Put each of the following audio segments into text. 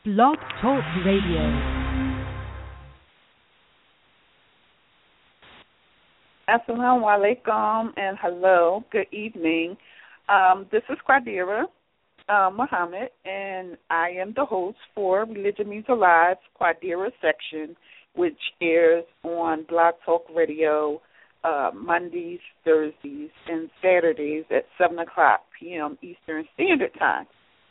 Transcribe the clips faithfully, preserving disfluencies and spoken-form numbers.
Blog Talk Radio. Assalamu alaikum and hello, good evening. Um, this is Quadira uh, Muhammad, and I am the host for Religion Means Alive Quadira section, which airs on Blog Talk Radio uh, Mondays, Thursdays, and Saturdays at seven o'clock p.m. Eastern Standard Time.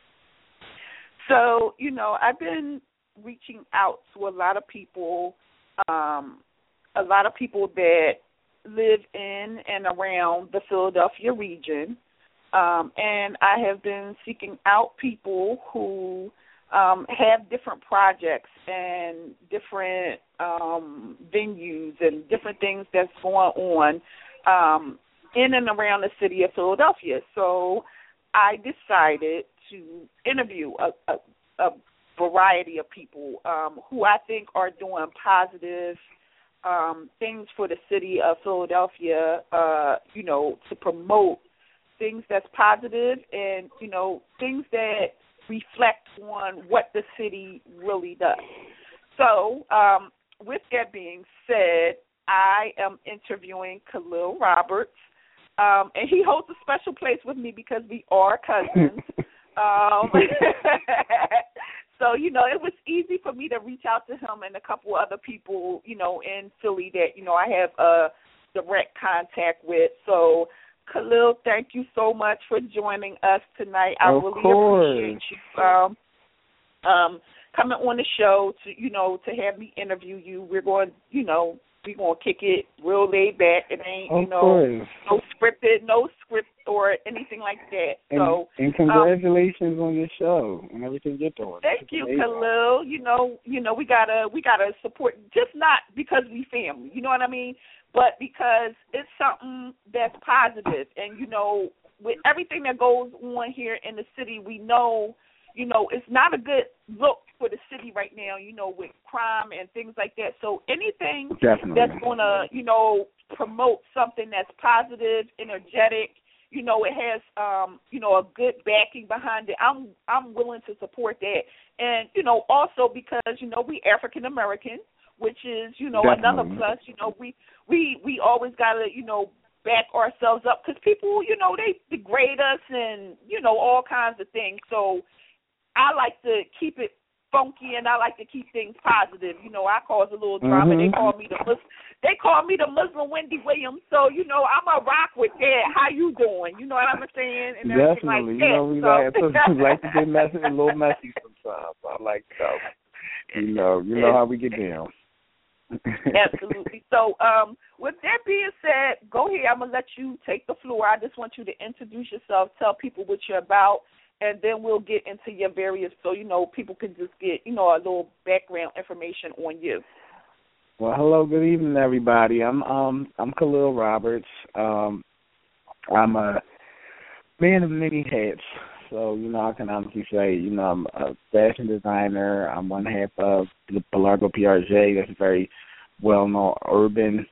So, you know, I've been reaching out to a lot of people, um, a lot of people that live in and around the Philadelphia region, um, and I have been seeking out people who um, have different projects and different um, venues and different things that's going on um, in and around the city of Philadelphia. So I decided to interview a, a, a variety of people um, who I think are doing positive Um, things for the city of Philadelphia, uh, you know, to promote things that's positive and, you know, things that reflect on what the city really does. So um, with that being said, I am interviewing Khalil Roberts, um, and he holds a special place with me because we are cousins. um, So, you know, it was easy for me to reach out to him and a couple other people, you know, in Philly that, you know, I have a direct contact with. So, Khalil, thank you so much for joining us tonight. I of really course. appreciate you um, um, coming on the show to, you know, to have me interview you. We're going, you know, we're going to kick it real laid back. It ain't, of you know, course. no scripted, no script or anything like that. And, so, and congratulations um, on your show and everything you're doing. Thank you, Khalil. You know, you know, we gotta we gotta support, just not because we family, you know what I mean, but because it's something that's positive. And you know, with everything that goes on here in the city, we know, you know, it's not a good look for the city right now, you know, with crime and things like that. So anything Definitely. that's gonna, you know, promote something that's positive, energetic, you know, it has, um, you know, a good backing behind it. I'm I'm willing to support that. And, you know, also because, you know, we African American, which is, you know, Definitely. another plus. You know, we, we, we always got to, you know, back ourselves up because people, you know, they degrade us and, you know, all kinds of things. So I like to keep it funky, and I like to keep things positive. You know, I cause a little drama. Mm-hmm. They call me the Mus- they call me the Muslim Wendy Williams. So you know, I'm a rock with that. How you doing? You know what I'm saying? And everything Definitely. like you know, that. we so. like we like to get messy, a little messy sometimes. I like that. You know, you know how we get down. Absolutely. So, um, with that being said, go ahead. I'm gonna let you take the floor. I just want you to introduce yourself, tell people what you're about, and then we'll get into your various, so, you know, people can just get, you know, a little background information on you. Well, hello, good evening, everybody. I'm um I'm Khalil Roberts. Um, I'm a man of many hats. So, you know, I can honestly say, you know, I'm a fashion designer. I'm one half of the Pelargo P R J. That's a very well-known urban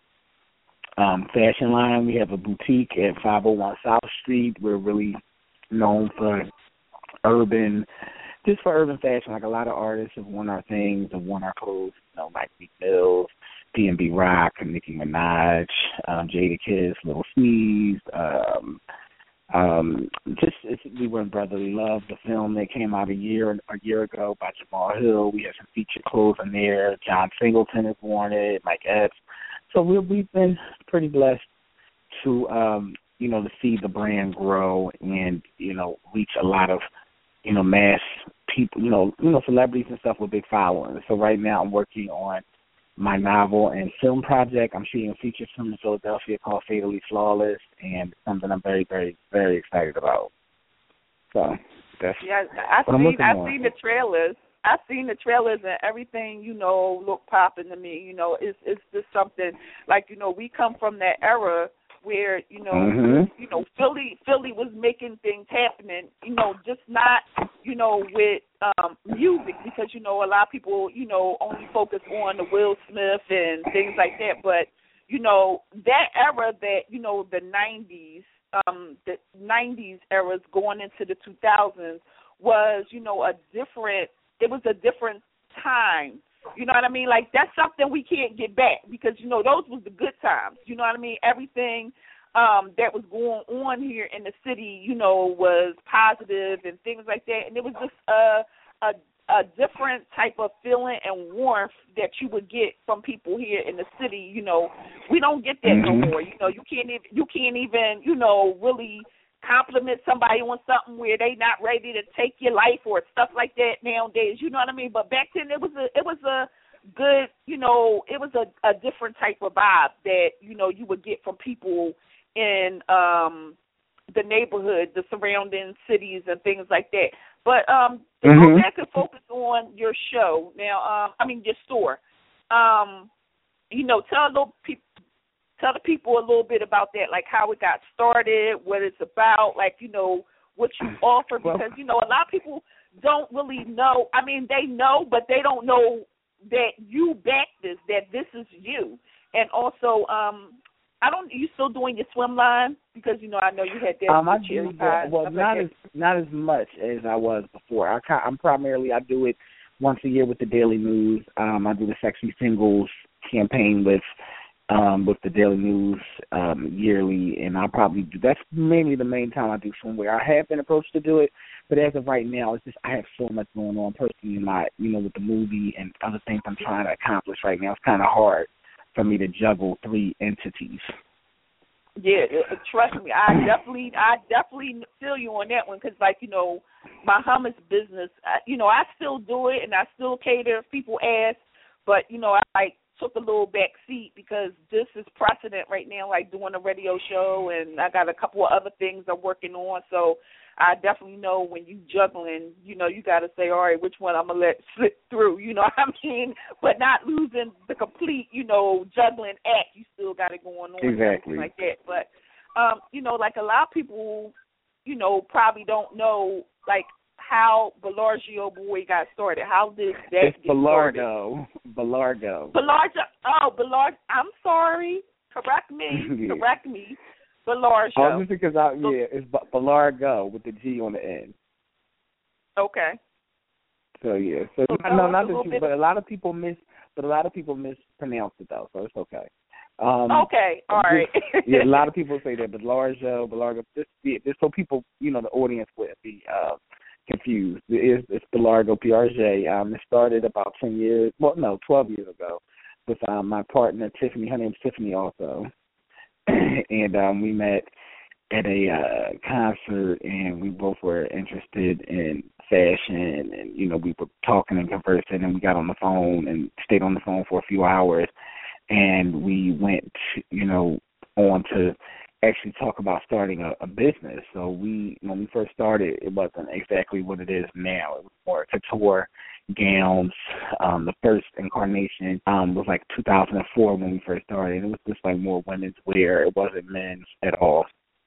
um, fashion line. We have a boutique at five oh one South Street. We're really known for urban, just for urban fashion. Like a lot of artists have worn our things, have worn our clothes, you know, like Meek Mills, P N B Rock, Nicki Minaj, um, Jada Kiss, Little Sneeze, um, um, just it's, we were in Brotherly Love, the film that came out a year a year ago by Jamal Hill. We have some featured clothes in there. John Singleton has worn it, Mike Epps. So we we've been pretty blessed to um, you know, to see the brand grow and, you know, reach a lot of, you know, mass people, you know, you know, celebrities and stuff with big followings. So right now I'm working on my novel and film project. I'm shooting a feature film in Philadelphia called Fatally Flawless, and something I'm very, very, very excited about. So that's yeah, I what I'm seen looking I on. seen the trailers. I seen the trailers and everything, you know, look popping to me. You know, it's it's just something like, you know, we come from that era where, you know, Mm-hmm. you know, Philly Philly was making things happening, you know, just not, you know, with um music, because, you know, a lot of people, you know, only focus on the Will Smith and things like that. But, you know, that era that, you know, the nineties, um, the nineties eras going into the two thousands was, you know, a different it was a different time. You know what I mean? Like, that's something we can't get back because, you know, those was the good times. You know what I mean? Everything um, that was going on here in the city, you know, was positive and things like that. And it was just a, a, a different type of feeling and warmth that you would get from people here in the city. You know, we don't get that mm-hmm. no more. You know, you can't even, you can't even, you know, really compliment somebody on something where they not ready to take your life or stuff like that nowadays. You know what I mean? But back then it was a it was a good, you know, it was a, a different type of vibe that, you know, you would get from people in um the neighborhood, the surrounding cities and things like that. But um to mm-hmm. go back and focus on your show now, um I mean your store. Um, you know, tell a little people Tell the people a little bit about that, like how it got started, what it's about, like, you know, what you offer, because, you know, a lot of people don't really know. I mean, they know, but they don't know that you back this, that this is you. And also, um, I don't, you still doing your swim line? Because, you know, I know you had that. Um, I do, that, well, not like as not as much as I was before. I, I'm primarily, I do it once a year with the Daily News. Um, I do the Sexy Singles campaign with Um, with the Daily News um, yearly, and I'll probably do, that's mainly the main time I do swimwear. I have been approached to do it, but as of right now, it's just I have so much going on personally in my, you know, with the movie and other things I'm trying to accomplish right now. It's kind of hard for me to juggle three entities. Yeah, trust me, I definitely, I definitely feel you on that one because, like, you know, my hummus business, I, you know, I still do it and I still cater if people ask, but, you know, I like. took a little back seat because this is precedent right now, like doing a radio show, and I got a couple of other things I'm working on. So I definitely know when you juggling, you know, you got to say, all right, which one I'm going to let slip through, you know what I mean? But not losing the complete, you know, juggling act. You still got it going on. Exactly. Like that. But, um, you know, like a lot of people, you know, probably don't know, like, how Belargio Boy got started. How did that it's get Belargo. started? Belargo. Belargo. Oh, Belargo. I'm sorry. Correct me. yeah. Correct me. Belargio. Oh, just because I, yeah, it's Belargo with the G on the end. Okay. So yeah. So, so no, not that you, but a lot of people miss, but a lot of people mispronounce it though. So it's okay. Um, okay. All right. yeah, a lot of people say that Belargio, Belargo. This, yeah, this so people, you know, the audience would be uh, confused. It is, it's Belargo P R J. Um, it started about ten years, well, no, twelve years ago, with um, my partner Tiffany. Her name's Tiffany also, and um, we met at a uh, concert, and we both were interested in fashion, and you know, we were talking and conversing, and we got on the phone and stayed on the phone for a few hours, and we went, you know, on to actually talk about starting a, a business. So we, when we first started, it wasn't exactly what it is now. It was more couture gowns. Um, the first incarnation um, was like two thousand four when we first started. It was just like more women's wear. It wasn't men's at all.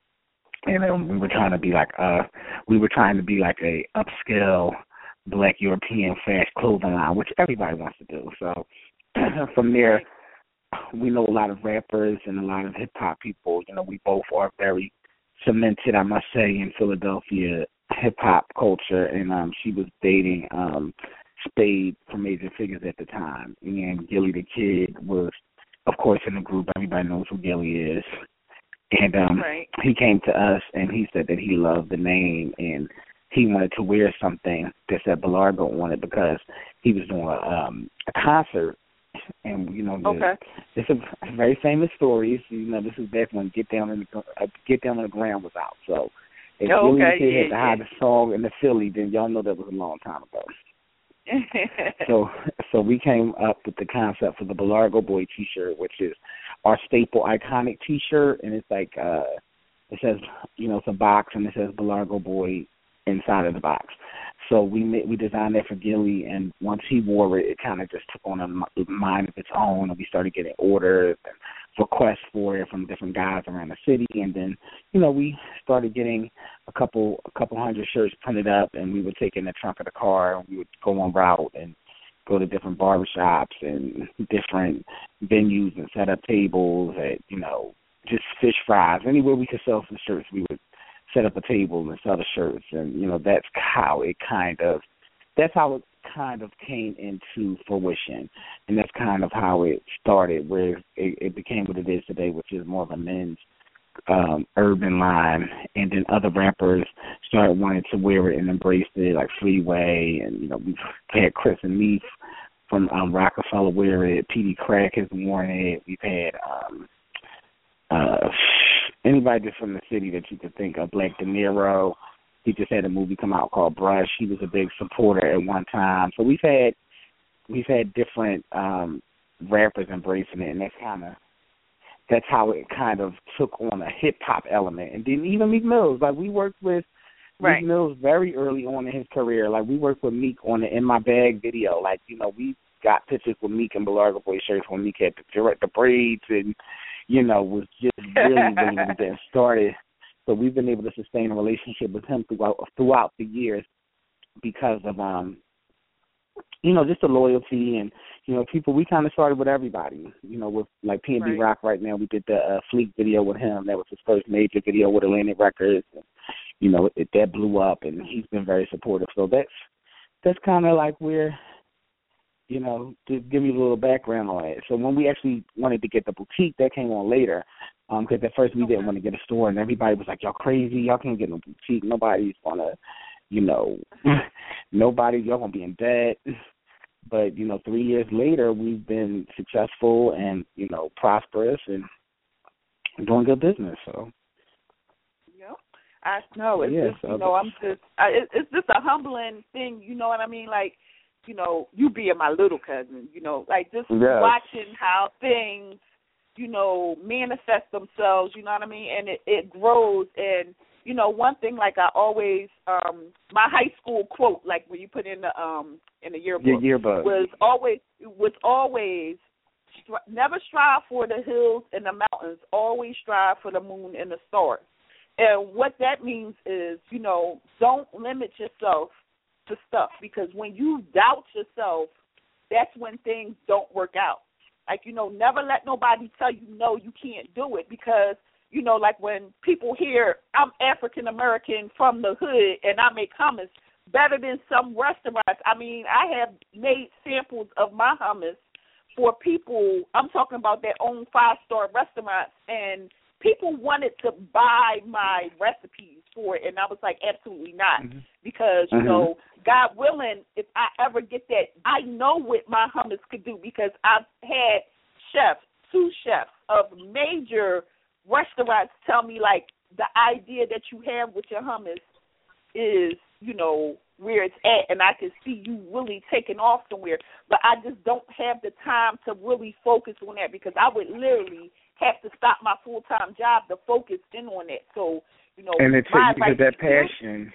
And then we were trying to be like, uh, we were trying to be like a upscale Black European fast clothing line, which everybody wants to do. So from there, we know a lot of rappers and a lot of hip hop people. You know, we both are very cemented, I must say, in Philadelphia hip hop culture. And um, she was dating um, Spade from Major Figures at the time, and Gilly the Kid was, of course, in the group. Everybody knows who Gilly is. And um, right. he came to us and he said that he loved the name and he wanted to wear something that said Belargo on it because he was doing a, um, a concert. And, you know, the, okay. it's a very famous story. So, you know, this is back when Get Down in the uh, Get Down on the Ground was out. So if oh, Gilly okay. yeah, had the yeah. hottest song in the Philly, then y'all know that was a long time ago. so so we came up with the concept for the Belargo Boy T-shirt, which is our staple iconic T-shirt, and it's like uh, it says, you know, it's a box and it says Belargo Boy inside of the box. So we made, we designed that for Gilly, and once he wore it, it kind of just took on a mind of its own, and we started getting orders and requests for it from different guys around the city, and then, you know, we started getting a couple a couple hundred shirts printed up, and we would take in the trunk of the car, and we would go on route and go to different barbershops and different venues and set up tables at, you know, just fish fries. Anywhere we could sell some shirts, we would set up a table and sell the shirts. And, you know, that's how it kind of, that's how it kind of came into fruition, and that's kind of how it started, where it, it became what it is today, which is more of a men's um, urban line, and then other rappers started wanting to wear it and embrace it, like Freeway, and, you know, we've had Chris and Neef from um, Rockefeller wear it, P D Crack has worn it, we've had um, uh, anybody just from the city that you could think of, Black De Niro. He just had a movie come out called Brush. He was a big supporter at one time. So we've had we've had different um, rappers embracing it, and that's kind of that's how it kind of took on a hip hop element. And then even Meek Mills, like we worked with right. Meek Mills very early on in his career. Like we worked with Meek on the In My Bag video. Like, you know, we got pictures with Meek and Belargo Boy shirts when Meek had the, the braids and, you know, was just really, really, really getting started. So we've been able to sustain a relationship with him throughout throughout the years because of, um, you know, just the loyalty and, you know, people. We kind of started with everybody, you know, with like P N B right. Rock right now. We did the uh, Fleek video with him. That was his first major video with Atlantic Records. And, you know, it, that blew up, and he's been very supportive. So that's that's kind of like where, you know, to give you a little background on it. So when we actually wanted to get the boutique, that came on later. Because um, at first we didn't want to get a store, and everybody was like, y'all crazy, y'all can't get no boutique, nobody's going to, you know, nobody, y'all going to be in debt. But, you know, three years later, we've been successful and, you know, prosperous and doing good business, so. Yeah, I know. It's yeah, just, so you know, I'm just, I, it, it's just a humbling thing, you know what I mean? Like, you know, you being my little cousin, you know, like just yes. watching how things, you know, manifest themselves, you know what I mean? And it, it grows. And, you know, one thing, like I always, um, my high school quote, like when you put in the um in the yearbook, Your yearbook. was always, was always, stri- never strive for the hills and the mountains, always strive for the moon and the stars. And what that means is, you know, don't limit yourself to stuff, because when you doubt yourself, that's when things don't work out. Like, you know, never let nobody tell you, no, you can't do it, because, you know, like when people hear I'm African-American from the hood and I make hummus better than some restaurants. I mean, I have made samples of my hummus for people, I'm talking about their own five-star restaurants, and people wanted to buy my recipes for it, and I was like, absolutely not, mm-hmm. because, you mm-hmm. know, God willing, if I ever get that, I know what my hummus could do, because I've had chefs, sous chefs of major restaurants tell me, like, the idea that you have with your hummus is, you know, where it's at, and I can see you really taking off somewhere, but I just don't have the time to really focus on that, because I would literally have to stop my full-time job to focus in on it. So, you know, and it takes like, that passion.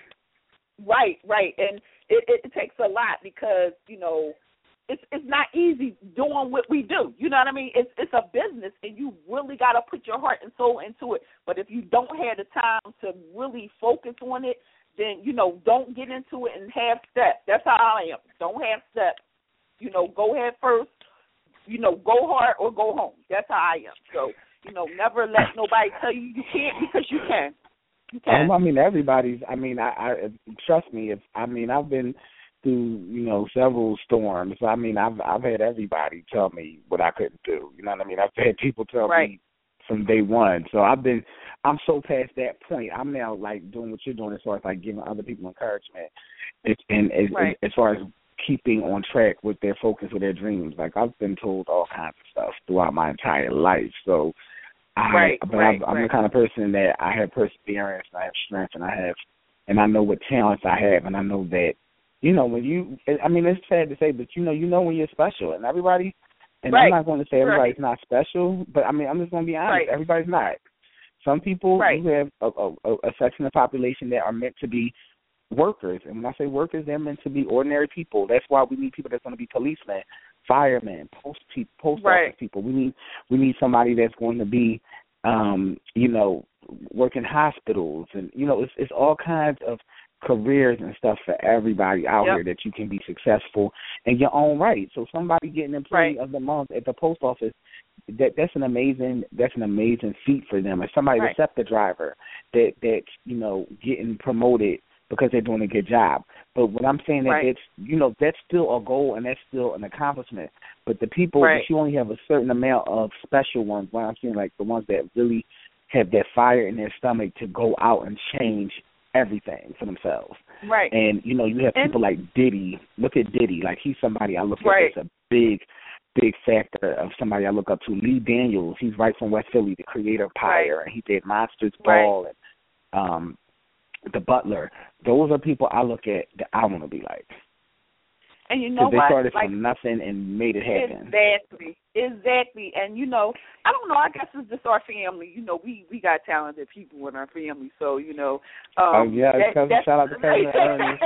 Right, right, and it, it, it takes a lot, because, you know, it's it's not easy doing what we do. You know what I mean? It's it's a business, and you really got to put your heart and soul into it. But if you don't have the time to really focus on it, then, you know, don't get into it and have steps. That's how I am. Don't have steps. You know, go ahead first. You know, go hard or go home. That's how I am. So, you know, never let nobody tell you you can't, because you can. You can. Um, I mean, everybody's, I mean, I, I trust me, if I mean, I've been through, you know, several storms. I mean, I've I've had everybody tell me what I couldn't do. You know what I mean? I've had people tell right. me from day one. So I've been, I'm so past that point. I'm now, like, doing what you're doing as far as, like, giving other people encouragement. It's, and as, right. as far as keeping on track with their focus, with their dreams. Like, I've been told all kinds of stuff throughout my entire life. So, I, right, but right, I'm, I'm right. the kind of person that I have perseverance, and I have strength, and I have, and I know what talents I have, and I know that, you know, when you, I mean, it's sad to say, but you know, you know when you're special, and everybody, and right. I'm not going to say everybody's right. not special, but I mean, I'm just going to be honest, right. everybody's not. Some people right. who have a, a, a section of the population that are meant to be workers, and when I say workers, they're meant to be ordinary people. That's why we need people that's going to be policemen, firemen, post pe- post right. office people. We need we need somebody that's going to be, um, you know, work in hospitals, and you know, it's it's all kinds of careers and stuff for everybody out yep. here that you can be successful in your own right. So somebody getting employee right. of the month at the post office, that that's an amazing that's an amazing feat for them. Or somebody, right. the SEPTA driver that that you know getting promoted because they're doing a good job. But what I'm saying that right. it's, you know, that's still a goal and that's still an accomplishment. But the people, right. but you only have a certain amount of special ones. What I'm saying, like the ones that really have that fire in their stomach to go out and change everything for themselves. Right. And, you know, you have and, people like Diddy. Look at Diddy. Like, he's somebody I look right. at as a big, big factor of somebody I look up to. Lee Daniels, he's right from West Philly, the creator of Pyre. Right. And he did Monsters right. Ball and um, The Butler. Those are people I look at that I want to be like. And you know they what? started like, from nothing and made it happen. Exactly, exactly. And you know, I don't know. I guess it's just our family. You know, we we got talented people in our family, so you know. Um, oh yeah, that, cousin, shout out to cousin Ernest.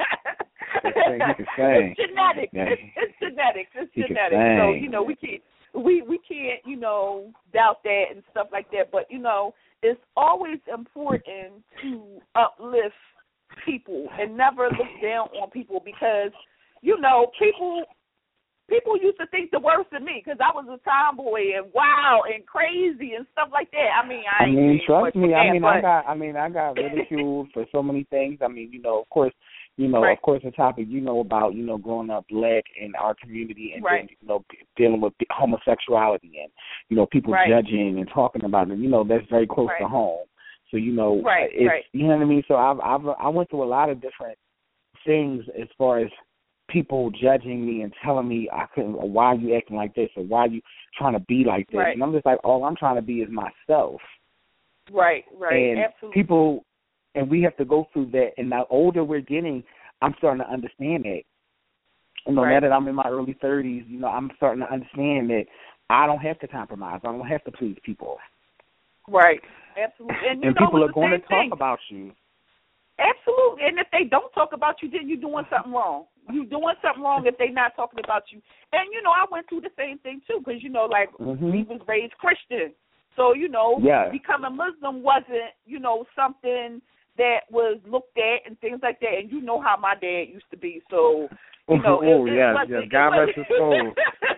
He can sing. It's genetic. Yeah. It's, it's genetics. It's he genetic. So you know, we can't we we can't you know doubt that and stuff like that. But you know, it's always important to uplift people and never look down on people, because you know, people people used to think the worst of me because I was a tomboy and wild and crazy and stuff like that. I mean, I, I mean, trust me. I that, mean, but... I got, I mean, I got ridiculed for so many things. I mean, you know, of course, you know, right. of course, the topic you know about, you know, growing up black in our community and right. then, you know, dealing with homosexuality and, you know, people right. judging and talking about it. You know, that's very close right. to home. So you know, right. it's right. you know what I mean. So I've, I've I went through a lot of different things as far as people judging me and telling me I couldn't, or why are you acting like this, or why are you trying to be like this, right. and I'm just like, all I'm trying to be is myself. Right, right, and absolutely. People, and we have to go through that. And the older we're getting, I'm starting to understand that. You know, right. now that I'm in my early thirties, you know, I'm starting to understand that I don't have to compromise. I don't have to please people. Right, absolutely. And, you and know, people are going to talk thing. about you. Absolutely. And if they don't talk about you, then you're doing something wrong. You're doing something wrong if they're not talking about you. And, you know, I went through the same thing, too, because, you know, like, mm-hmm. we was raised Christian. So, you know, yeah. becoming Muslim wasn't, you know, something that was looked at and things like that. And you know how my dad used to be. So, you know, oh, it, it yes, wasn't, yes. God rest his soul.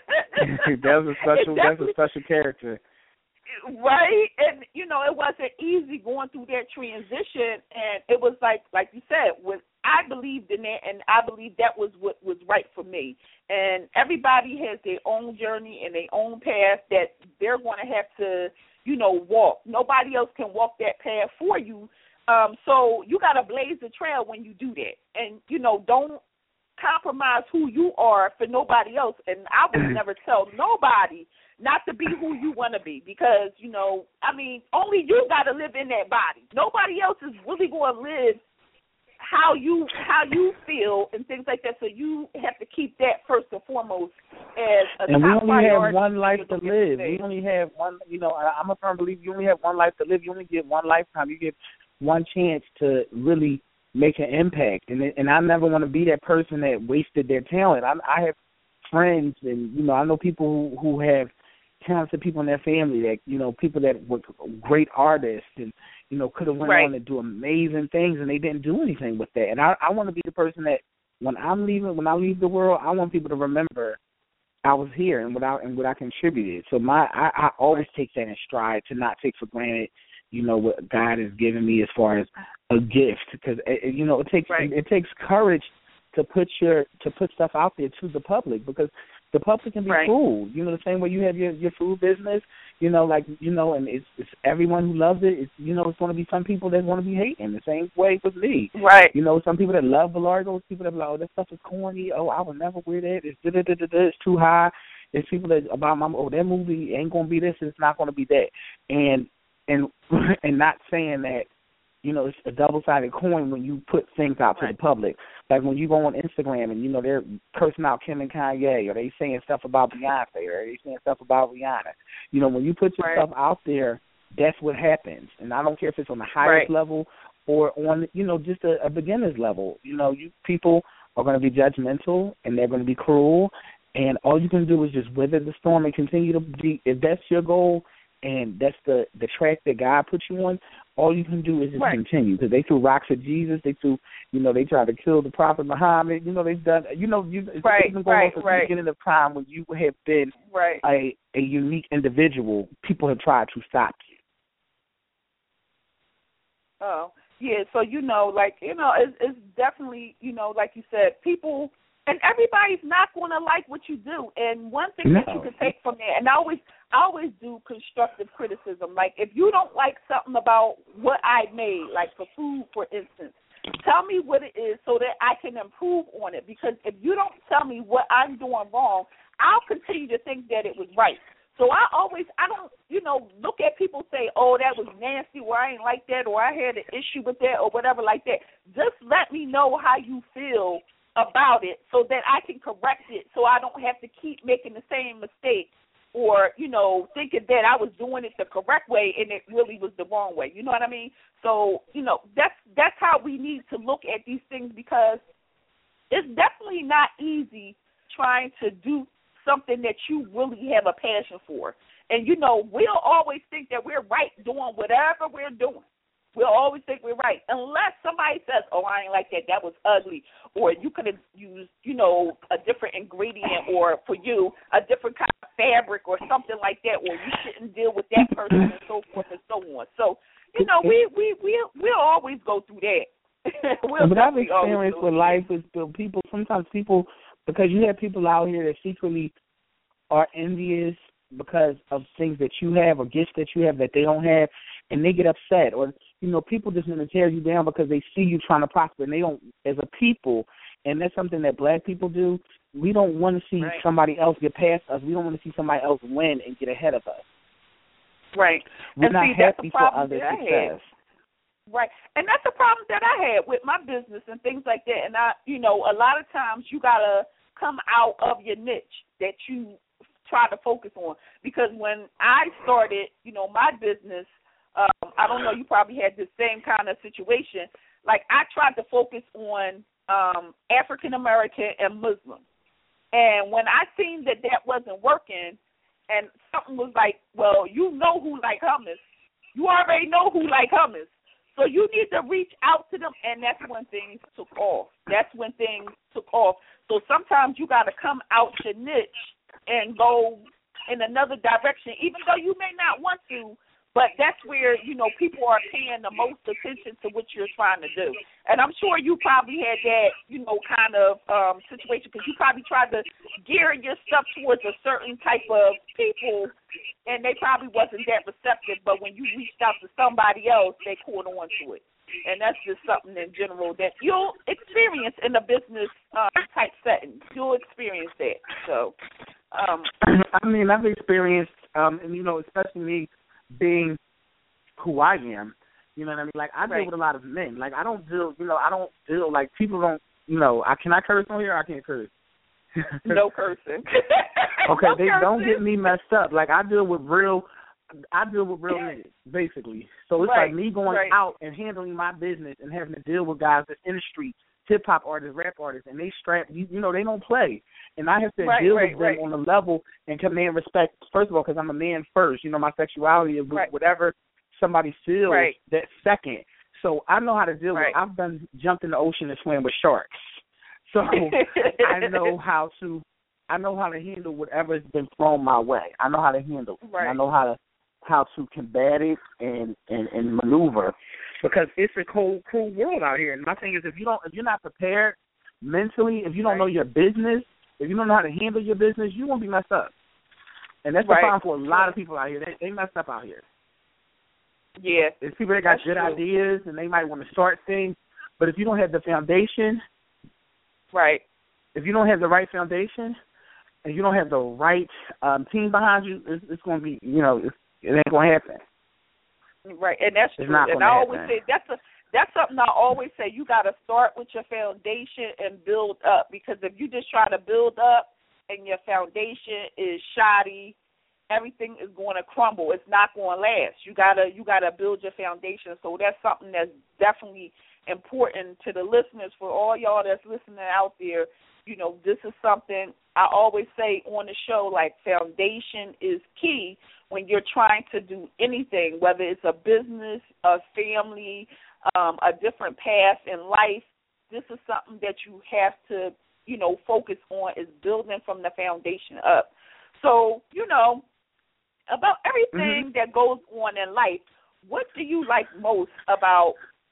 that's a special, that's a special character. Right, and you know, it wasn't easy going through that transition, and it was like, like you said, when I believed in that, and I believed that was what was right for me. And everybody has their own journey and their own path that they're going to have to, you know, walk. Nobody else can walk that path for you. Um, so you got to blaze the trail when you do that, and you know, don't compromise who you are for nobody else. And I would never tell nobody not to be who you want to be, because, you know, I mean, only you got to live in that body. Nobody else is really going to live how you how you feel and things like that. So you have to keep that first and foremost as a and top we only priority. have one life to live. We only have one, you know, I'm a firm believer you only have one life to live. You only get one lifetime. You get one chance to really make an impact. And and I never want to be that person that wasted their talent. I, I have friends, and, you know, I know people who, who have talented people in their family, that, you know, people that were great artists and, you know, could have went right. on to do amazing things, and they didn't do anything with that. And I, I want to be the person that when I'm leaving, when I leave the world, I want people to remember I was here and what I, and what I contributed. So my I, I always take that in stride, to not take for granted, you know, what God has given me as far as a gift, because, you know, it takes right. it takes courage to put your to put stuff out there to the public, because the public can be right. cruel. You know, the same way you have your, your food business, you know, like, you know, and it's, it's everyone who loves it. It's, you know, it's going to be some people that want to be hating. The same way with me. Right. You know, some people that love Belardos, people that be like, oh, that stuff is corny. Oh, I would never wear that. It's da-da-da-da-da. It's too high. There's people that about my, oh, that movie ain't going to be this. It's not going to be that. And, and, and not saying that, you know, it's a double-sided coin when you put things out to right. the public. Like when you go on Instagram and, you know, they're cursing out Kim and Kanye, or they saying stuff about Beyonce, or they saying stuff about Rihanna. You know, when you put your right. stuff out there, that's what happens. And I don't care if it's on the highest right. level or on, you know, just a, a beginner's level. You know, you people are going to be judgmental, and they're going to be cruel, and all you can do is just weather the storm and continue to be, if that's your goal and that's the, the track that God put you on, all you can do is just right. continue. Because they threw rocks at Jesus. They threw, you know, they tried to kill the Prophet Muhammad. You know, they've done, you know, you, right. it's been going right. on since right. the beginning of time when you have been right. a, a unique individual. People have tried to stop you. Oh, Yeah, so you know, like, you know, it's, it's definitely, you know, like you said, people, and everybody's not going to like what you do. And one thing No. that you can take from that, and I always, I always do constructive criticism. Like, if you don't like something about what I made, like for food, for instance, tell me what it is so that I can improve on it. Because if you don't tell me what I'm doing wrong, I'll continue to think that it was right. So I always, I don't, you know, look at people say, oh, that was nasty, or I ain't like that, or I had an issue with that, or whatever like that. Just let me know how you feel about it so that I can correct it, so I don't have to keep making the same mistake, or, you know, thinking that I was doing it the correct way and it really was the wrong way. You know what I mean? So, you know, that's that's how we need to look at these things, because it's definitely not easy trying to do something that you really have a passion for. And, you know, we'll always think that we're right doing whatever we're doing. We'll always think we're right, unless somebody says, oh, I ain't like that, that was ugly, or you could have used, you know, a different ingredient, or for you, a different kind of fabric or something like that, or you shouldn't deal with that person and so forth and so on. So, you know, we, we, we, we'll always go through that. we'll but I've experienced with life with the people, sometimes people, because you have people out here that secretly are envious because of things that you have or gifts that you have that they don't have, and they get upset. Or, you know, people just want to tear you down because they see you trying to prosper, and they don't, as a people, and that's something that black people do, we don't want to see right. somebody else get past us. We don't want to see somebody else win and get ahead of us. Right. We're and not see, happy for other success. Right. And that's the problem that I had with my business and things like that. And, I, you know, a lot of times you got to come out of your niche that you try to focus on. Because when I started, you know, my business, um, I don't know, you probably had the same kind of situation. Like, I tried to focus on um, African-American and Muslim. And when I seen that that wasn't working, and something was like, well, you know who like hummus. You already know who like hummus. So you need to reach out to them, and that's when things took off. That's when things took off. So sometimes you got to come out your niche and go in another direction, even though you may not want to, but that's where, you know, people are paying the most attention to what you're trying to do. And I'm sure you probably had that, you know, kind of um, situation, because you probably tried to gear your stuff towards a certain type of people, and they probably wasn't that receptive, but when you reached out to somebody else, they caught on to it. And that's just something in general that you'll experience in a business um, type setting. You'll experience that. So, um, I mean, I've experienced, um, and, you know, especially me being who I am, you know what I mean? Like, I deal right. with a lot of men. Like, I don't deal, you know, I don't deal, like, people don't, you know, I can I curse on here or I can't curse? No cursing. Okay, no they cursing. don't get me messed up. Like, I deal with real, I deal with real niggas, basically. So it's right. like me going right. out and handling my business and having to deal with guys that's in the street, hip-hop artists, rap artists, and they strap, you, you know, they don't play. And I have to right, deal right, with them right. on a level and command respect, first of all, because I'm a man first. You know, my sexuality is right. whatever somebody feels right. that second. So I know how to deal right. with it. I've done jumped in the ocean and swam with sharks. So I know how to I know how to handle whatever's been thrown my way. I know how to handle it. Right. I know how to how to combat it and, and, and maneuver, because it's a cold, cruel world out here. And my thing is, if you don't, if you're not prepared mentally, if you don't right. know your business, if you don't know how to handle your business, you won't be messed up. And that's the right. problem for a lot of people out here. They they messed up out here. Yeah. There's people that got That's good true. ideas and they might want to start things, but if you don't have the foundation, right. if you don't have the right foundation, and you don't have the right um, team behind you, it's, it's going to be, you know, it's, it ain't going to happen. Right, and that's it's true. Not and gonna I always happen. say that's a that's something I always say. You got to start with your foundation and build up, because if you just try to build up and your foundation is shoddy, everything is going to crumble. It's not going to last. You gotta you gotta build your foundation. So that's something that's definitely important to the listeners. For all y'all that's listening out there, you know, this is something I always say on the show, like, foundation is key when you're trying to do anything, whether it's a business, a family, um, a different path in life. This is something that you have to, you know, focus on, is building from the foundation up. So, you know, about everything mm-hmm. that goes on in life, what do you like most about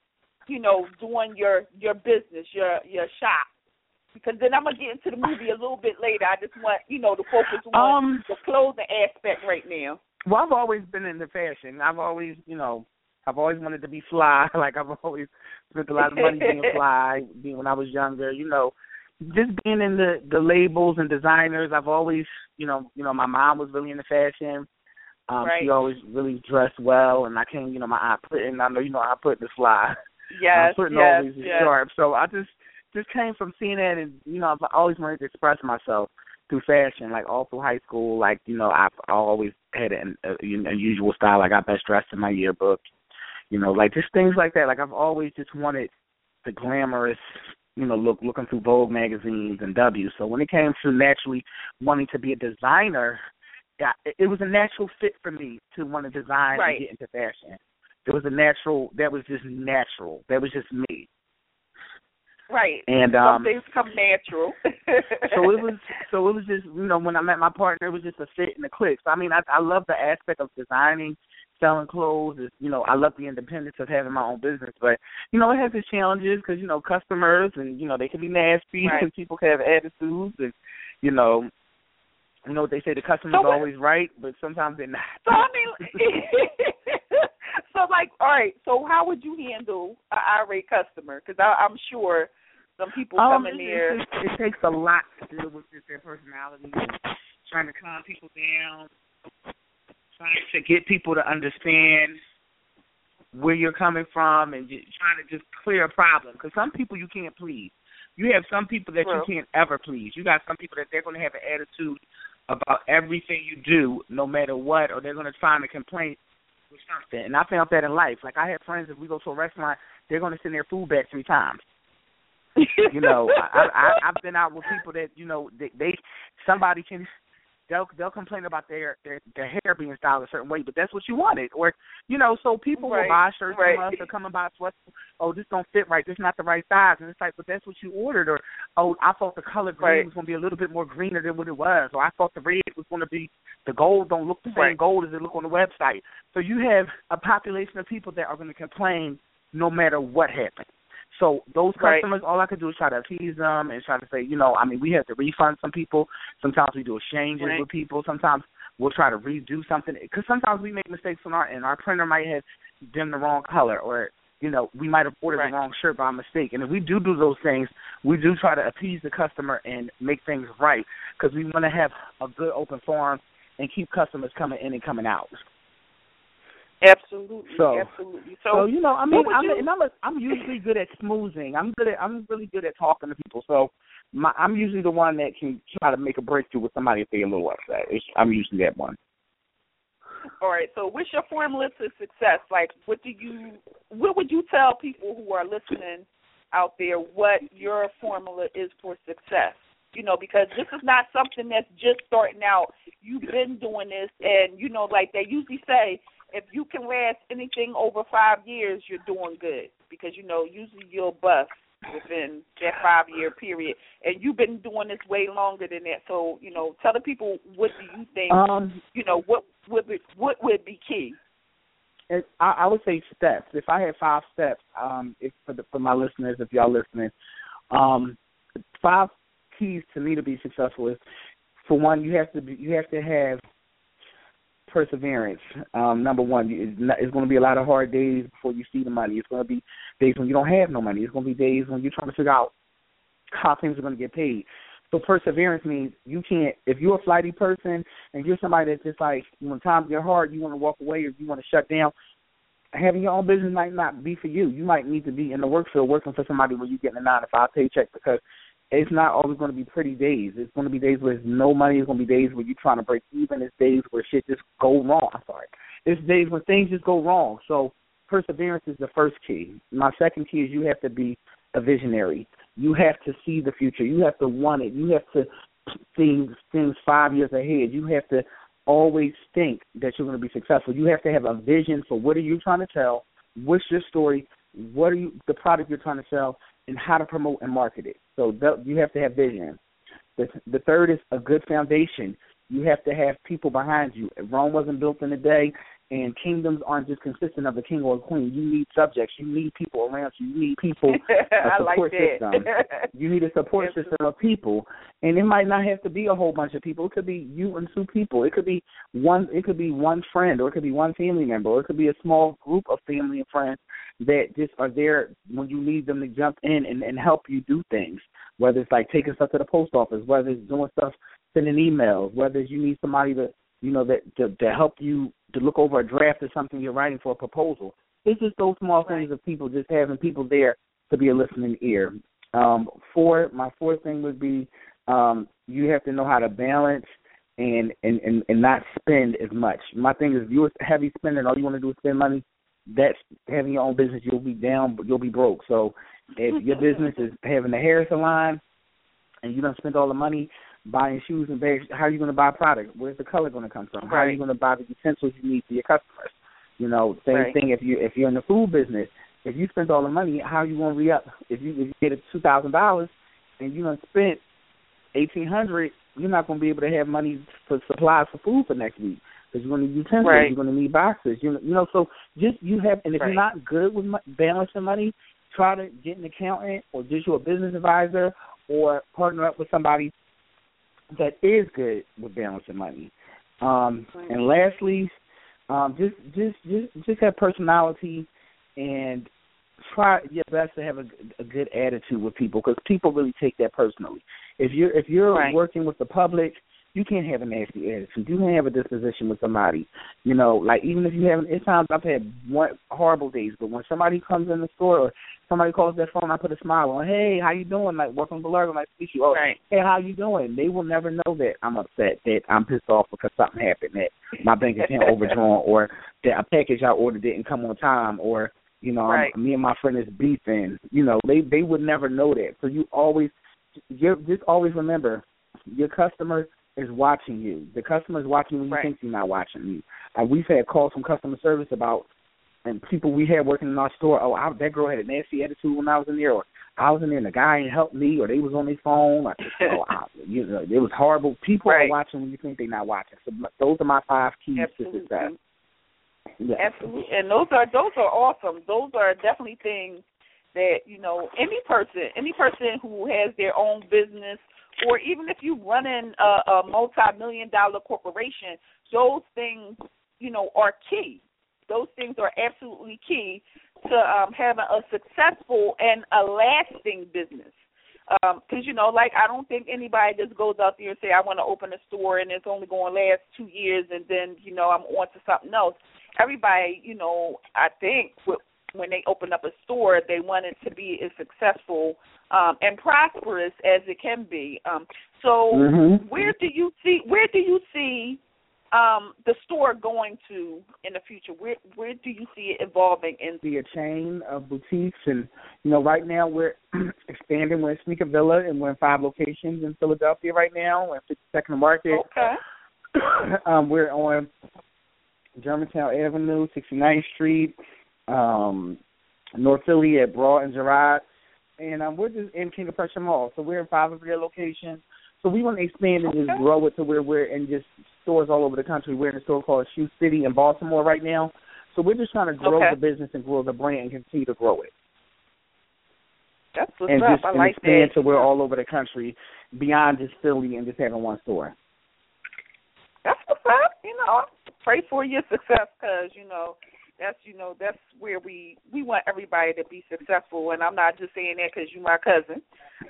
you know, doing your your business, your your shop? Because then I'm gonna get into the movie a little bit later. I just want, you know, to focus on Um, the clothing aspect right now. Well, I've always been into fashion. I've always, you know, I've always wanted to be fly. Like I've always spent a lot of money being fly. Being when I was younger, you know, just being in the the labels and designers. I've always, you know, you know, my mom was really into fashion. Um, right. She always really dressed well, and I came, you know, my eye put in. I know, you know, I put the fly. Yes, I'm putting yes, always yes. sharp. So I just just came from seeing that, and you know, I've always wanted to express myself through fashion, like all through high school. Like, you know, I've always had an a, unusual style. I got best dressed in my yearbook. You know, like just things like that. Like I've always just wanted the glamorous, you know, look looking through Vogue magazines and W. So when it came to naturally wanting to be a designer, yeah, it, it was a natural fit for me to want to design right. and get into fashion. It was a natural. That was just natural. That was just me. Right. And um, some things come natural. so it was. So it was just, you know, when I met my partner, it was just a fit and a click. So I mean, I, I love the aspect of designing, selling clothes. Is, you know, I love the independence of having my own business. But you know, it has its challenges because, you know, customers and, you know, they can be nasty right. and people can have attitudes and, you know. You know what they say, the customer's so always right, but sometimes they're not. So, I mean, so, like, all right, so how would you handle an irate customer? Because I'm sure some people um, come in it, there. It, it takes a lot to deal with just their personality, trying to calm people down, trying to get people to understand where you're coming from, and just trying to just clear a problem. Because some people you can't please. You have some people that True. you can't ever please. You got some people that they're going to have an attitude about everything you do, no matter what, or they're going to find a complaint with something. And I found that in life. Like, I have friends, if we go to a restaurant, they're going to send their food back three times. You know, I, I, I've been out with people that, you know, they, they somebody can, they'll they'll complain about their, their their hair being styled a certain way, but that's what you wanted. Or, you know, so people right. will buy shirts right. from us or come and buy sweats. Oh, this don't fit right. This is not the right size. And it's like, but that's what you ordered. Or, oh, I thought the color green right. was going to be a little bit more greener than what it was. Or I thought the red was going to be, the gold don't look the same right. gold as it look on the website. So you have a population of people that are going to complain no matter what happens. So those customers, right. all I could do is try to appease them and try to say, you know, I mean, we have to refund some people. Sometimes we do exchanges right. with people. Sometimes we'll try to redo something. Because sometimes we make mistakes on our end. Our printer might have done the wrong color, or, you know, we might have ordered right. the wrong shirt by mistake. And if we do do those things, we do try to appease the customer and make things right, because we want to have a good open forum and keep customers coming in and coming out. Absolutely, so, absolutely. So, so you know, I mean, I'm, you... and I'm, a, I'm usually good at schmoozing. I'm good at, I'm really good at talking to people. So, my, I'm usually the one that can try to make a breakthrough with somebody if they're a little upset. It's, I'm usually that one. All right. So, what's your formula to success? Like, what do you, what would you tell people who are listening out there what your formula is for success? You know, because this is not something that's just starting out. You've been doing this, and you know, like they usually say, if you can last anything over five years, you're doing good, because, you know, usually you'll bust within that five-year period. And you've been doing this way longer than that. So, you know, tell the people, what do you think, um, you know, what would be, what would be key? It, I, I would say steps. If I had five steps, um, if for, the, for my listeners, if y'all listening, um, five keys to me to be successful is, for one, you have to be, you have to have perseverance. Um, number one, it's, not, it's going to be a lot of hard days before you see the money. It's going to be days when you don't have no money. It's going to be days when you're trying to figure out how things are going to get paid. So perseverance means you can't, if you're a flighty person and you're somebody that's just like, when times get hard, you want to walk away or you want to shut down, having your own business might not be for you. You might need to be in the work field working for somebody where you're getting a nine to five paycheck, because it's not always going to be pretty days. It's going to be days where there's no money. It's going to be days where you're trying to break even. It's days where shit just go wrong. I'm sorry. It's days when things just go wrong. So perseverance is the first key. My second key is you have to be a visionary. You have to see the future. You have to want it. You have to think things five years ahead. You have to always think that you're going to be successful. You have to have a vision for what are you trying to tell, what's your story, what are you, the product you're trying to sell, and how to promote and market it. So th- you have to have vision. The, the third is a good foundation. You have to have people behind you. Rome wasn't built in a day. And kingdoms aren't just consistent of the king or the queen. You need subjects. You need people around you. You need people, a support like system. You need a support system of people. And it might not have to be a whole bunch of people. It could be you and two people. It could be one it could be one friend, or it could be one family member, or it could be a small group of family and friends that just are there when you need them to jump in and, and help you do things. Whether it's like taking stuff to the post office, whether it's doing stuff, sending emails, whether it's you need somebody to you know, that to, to help you to look over a draft or something you're writing for a proposal. It's just those small right. things of people just having people there to be a listening ear. Um, four, my fourth thing would be um, you have to know how to balance and, and, and, and not spend as much. My thing is, if you're a heavy spender and all you want to do is spend money, that's having your own business. You'll be down, but you'll be broke. So if your business is having a hair salon and you don't spend all the money buying shoes and bags, how are you going to buy product? Where's the color going to come from? Right. How are you going to buy the utensils you need for your customers? You know, same right. thing if you if you're in the food business. If you spend all the money, how are you going to re up? If you if you get it two thousand dollars and you done spent eighteen hundred, you're not going to be able to have money for supplies for food for next week because you're going to need utensils, right. you're going to need boxes. You know, you know, so just you have, and if right. you're not good with balancing money, try to get an accountant or just you a business advisor or partner up with somebody that is good with balancing money. Um, right. And lastly, um, just just just just have personality and try your best to have a, a good attitude with people because people really take that personally. If you're if you're right. working with the public, you can't have a nasty attitude. You can't have a disposition with somebody. You know, like even if you have, it's times I've had one horrible days, but when somebody comes in the store or somebody calls their phone, I put a smile on. Hey, how you doing? Like, welcome to Largo. Nice to meet you. Oh, right. Hey, how you doing? They will never know that I'm upset, that I'm pissed off because something happened, that my bank account overdrawn, or that a package I ordered didn't come on time, or you know, right. I'm, me and my friend is beefing. You know, they they would never know that. So you always, you're, just always remember, your customer is watching you. The customer is watching when you right. think you're not watching you. Uh, we've had calls from customer service about, and people we had working in our store, oh, I, that girl had a nasty attitude when I was in there, or I was in there and the guy didn't help me, or they was on their phone. Like, oh, I, you know, it was horrible. People right. are watching when you think they're not watching. So those are my five keys Absolutely. to success. Yeah. Absolutely, and those are those are awesome. Those are definitely things that, you know, any person, any person who has their own business, or even if you're running a, a multi-million dollar corporation, those things, you know, are key. Those things are absolutely key to um, having a successful and a lasting business. Because, um, you know, like I don't think anybody just goes out there and say, I want to open a store and it's only going to last two years and then, you know, I'm on to something else. Everybody, you know, I think when they open up a store, they want it to be as successful um, and prosperous as it can be. Um, so mm-hmm. where do you see where do you see um, the store going to in the future? Where where do you see it evolving into? Be a chain of boutiques, and you know, right now we're expanding. We're in Sneaker Villa, and we're in five locations in Philadelphia right now. We're in fifty-second Market. Okay. um, we're on Germantown Avenue, sixty-ninth Street, um, North Philly at Broad and Girard, and um, we're just in King of Prussia Mall. So we're in five of their locations. So we want to expand and just grow it to where we're in just stores all over the country. We're in a store called Shoe City in Baltimore right now. So we're just trying to grow okay. the business and grow the brand and continue to grow it. That's what's and up. just I and like expand that. to we're all over the country beyond just Philly and just having one store. That's what's up. You know, pray for your success because, you know, that's, you know, that's where we, we want everybody to be successful. And I'm not just saying that because you're my cousin.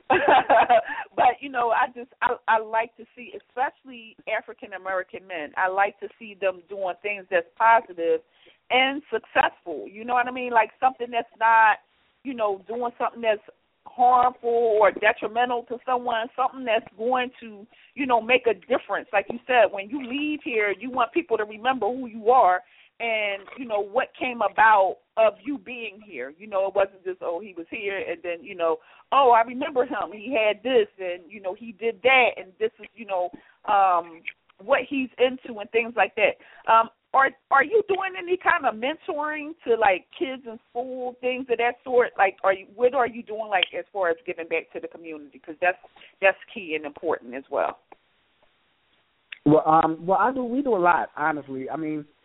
But, you know, I just, I, I like to see, especially African-American men, I like to see them doing things that's positive and successful. You know what I mean? Like something that's not, you know, doing something that's harmful or detrimental to someone, something that's going to, you know, make a difference. Like you said, when you leave here, you want people to remember who you are and, you know, what came about of you being here. You know, it wasn't just, oh, he was here and then, you know, oh, I remember him. He had this and, you know, he did that and this is, you know, um, what he's into and things like that. Um, are are you doing any kind of mentoring to, like, kids in school, things of that sort? Like, are you, what are you doing, like, as far as giving back to the community? Because that's, that's key and important as well. Well, um, well, I do. We do a lot, honestly. I mean,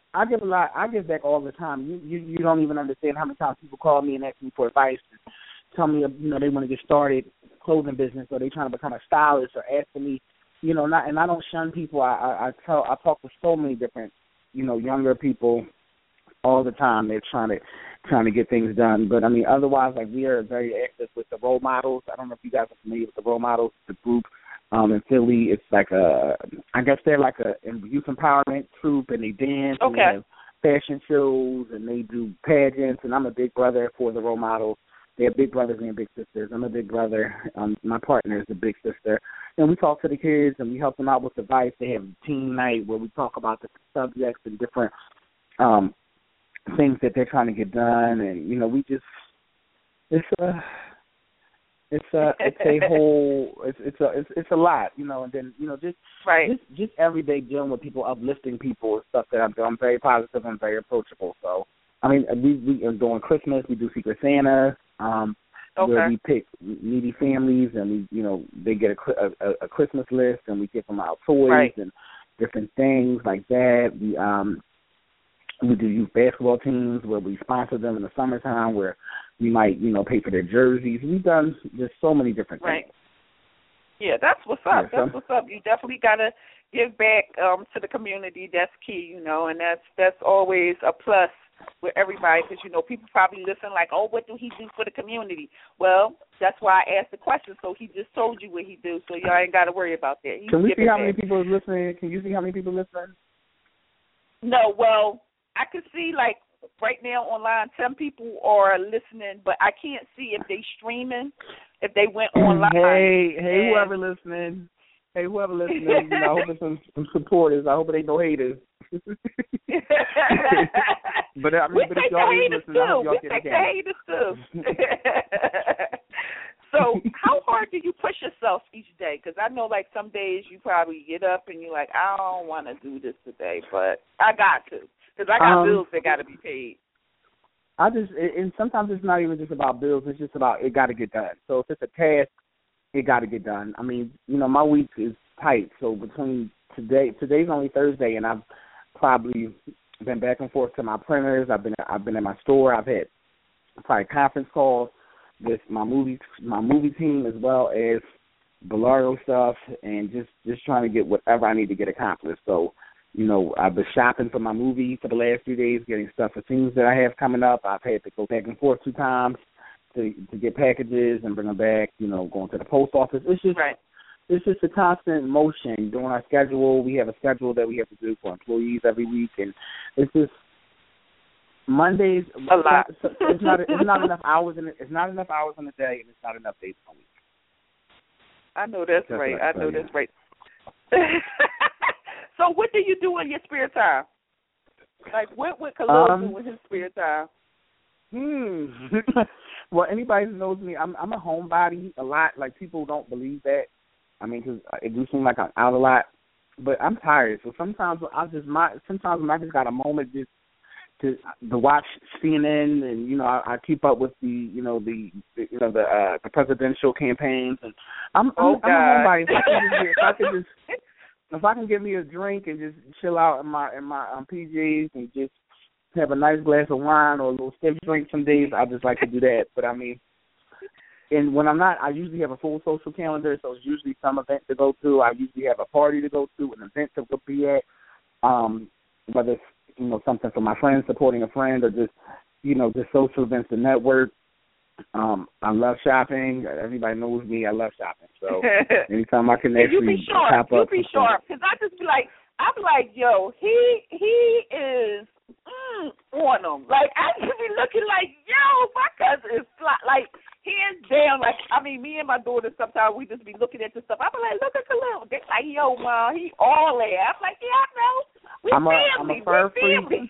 I give a lot. I give back all the time. You you you don't even understand how many times people call me and ask me for advice, and tell me, you know, they want to get started clothing business, or they trying to become a stylist, or asking me, you know, not. And I don't shun people. I I, I tell I talk to so many different, you know, younger people all the time. They're trying to trying to get things done. But I mean, otherwise, like, we are very active with the role models. I don't know if you guys are familiar with the role models, the group. Um, in Philly, it's like a, I guess they're like a youth empowerment troupe, and they dance, okay. and they have fashion shows, and they do pageants, and I'm a big brother for the role models. They're big brothers and big sisters. I'm a big brother. Um, my partner is a big sister. And we talk to the kids, and we help them out with advice. They have teen night where we talk about different subjects and different um, things that they're trying to get done, and, you know, we just, it's a... It's a it's a whole it's it's a it's, it's a lot, you know, and then, you know, just right. just just every day dealing with people, uplifting people and stuff that I'm doing. I'm very positive and very approachable. So I mean, we we are doing Christmas, we do Secret Santa, um, okay. where we pick needy families, and we, you know, they get a, a, a Christmas list, and we give them out toys right. and different things like that. We um we do youth basketball teams where we sponsor them in the summertime, where we might, you know, pay for their jerseys. We've done just so many different things. Right. Yeah, that's what's up. Yeah, that's so, what's up. You definitely got to give back um, to the community. That's key, you know, and that's that's always a plus with everybody, because, you know, people probably listen like, oh, what do he do for the community? Well, that's why I asked the question, so he just told you what he do, so y'all ain't got to worry about that. He's Can we see how back. many people is listening? Can you see how many people listening? No, well, I can see, like, right now online, ten people are listening, but I can't see if they streaming, if they went online. Hey, hey, and... whoever listening. Hey, whoever listening, you know, I hope it's some, some supporters. I hope it ain't no haters. But I mean, we but take if y'all the is haters listening, too. I hope y'all We get take the the haters too. So, how hard do you push yourself each day? Because I know, like, some days you probably get up and you're like, I don't want to do this today, but I got to, because I got um, bills that got to be paid. I just, and sometimes it's not even just about bills. It's just about it got to get done. So if it's a task, it got to get done. I mean, you know, my week is tight. So between today, today's only Thursday, and I've probably been back and forth to my printers. I've been, I've been in my store. I've had probably conference calls with my movie, my movie team, as well as Bolero stuff, and just, just trying to get whatever I need to get accomplished. So, you know, I've been shopping for my movie for the last few days, getting stuff for things that I have coming up. I've had to go back and forth two times to to get packages and bring them back, you know, going to the post office. It's just right. It's just a constant motion. Doing our schedule, we have a schedule that we have to do for employees every week, and it's just Mondays. A lot. It's not. It's not enough hours in. It's not enough hours in a day, and it's not enough days in a week. I know that's, that's right. I, I know that's right. So, what do you do in your spare time? Like, what would Khalil um, do in his spare time? Hmm. Well, anybody who knows me, I'm I'm a homebody a lot. Like, people don't believe that. I mean, because it do seem like I'm out a lot, but I'm tired. So sometimes I just my sometimes I just got a moment just to to watch C N N, and you know I, I keep up with the you know the, the you know the uh, the presidential campaigns, and I'm oh, I'm, I'm a homebody. If I can just if I can just if I can get me a drink and just chill out in my in my um, P Js and just have a nice glass of wine or a little stiff drink some days, I just like to do that. But I mean, and when I'm not, I usually have a full social calendar, so it's usually some event to go to. I usually have a party to go to, an event to go be at, um, whether it's, you know, something for my friends, supporting a friend, or just, you know, just social events to network. Um, I love shopping. Everybody knows me. I love shopping. So anytime I can actually you be sharp. tap up. You be sharp, because I just be like, I'm like, yo, he he is mm, on him. Like, I just be looking like, yo, my cousin is fly. Like, hands down. Like, I mean, me and my daughter, sometimes we just be looking at the stuff. I be like, look at Khalil. They're like, yo, mom, he all there. I'm like, yeah, I know. We I'm a, family. I'm a fur we family.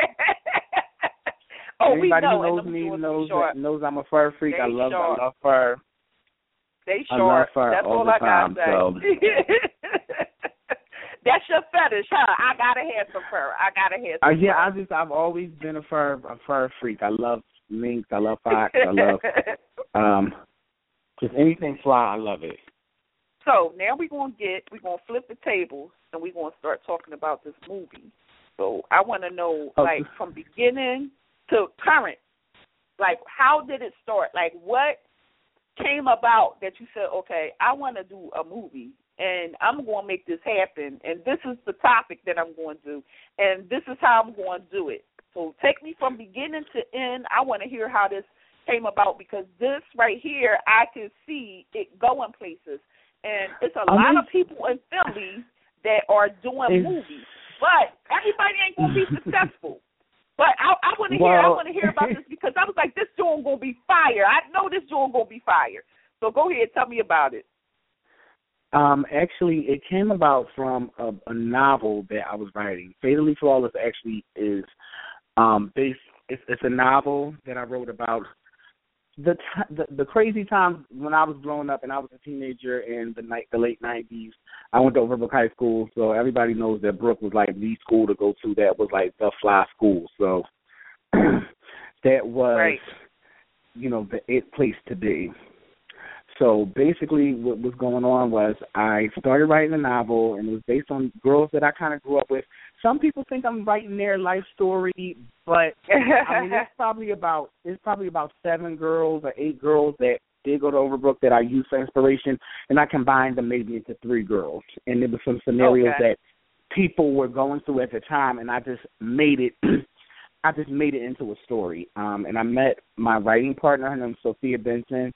Oh, Anybody we know. who knows me knows that, knows I'm a fur freak. They I love short. I love fur. They I short. love fur That's all, all the I time. gotta say. So. That's your fetish, huh? I gotta have some fur. I gotta have some uh, yeah, fur. I just I've always been a fur a fur freak. I love minks. I love fox. I love um just anything fly. I love it. So now we're gonna get we're gonna flip the tables and we're gonna start talking about this movie So I want to know, Okay. like, from beginning to current, like, how did it start? Like, what came about that you said, okay, I want to do a movie, and I'm going to make this happen, and this is the topic that I'm going to do, and this is how I'm going to do it. So take me from beginning to end. I want to hear how this came about, because this right here, I can see it going places. And it's a I lot mean, of people in Philly that are doing movies, but everybody ain't going to be successful. But I, I want to well, hear. I want to hear about this, because I was like, this joint gonna be fire. I know this joint gonna be fire. So go ahead, tell me about it. Um, actually, it came about from a, a novel that I was writing. Fatally Flawless actually is um, based. It's, it's a novel that I wrote about the, t- the the crazy times when I was growing up and I was a teenager in the night the late nineties. I went to Overbrook High School, so everybody knows that Brook was like the school to go to. That was like the fly school. So that was, right. you know, the it place to be. So basically what was going on was I started writing a novel, and it was based on girls that I kind of grew up with. Some people think I'm writing their life story, but I mean, it's probably about it's probably about seven girls or eight girls that did go to Overbrook that I used for inspiration, and I combined them maybe into three girls. And there were some scenarios okay. that people were going through at the time, and I just made it I just made it into a story. Um, and I met my writing partner, her name's Sophia Benson.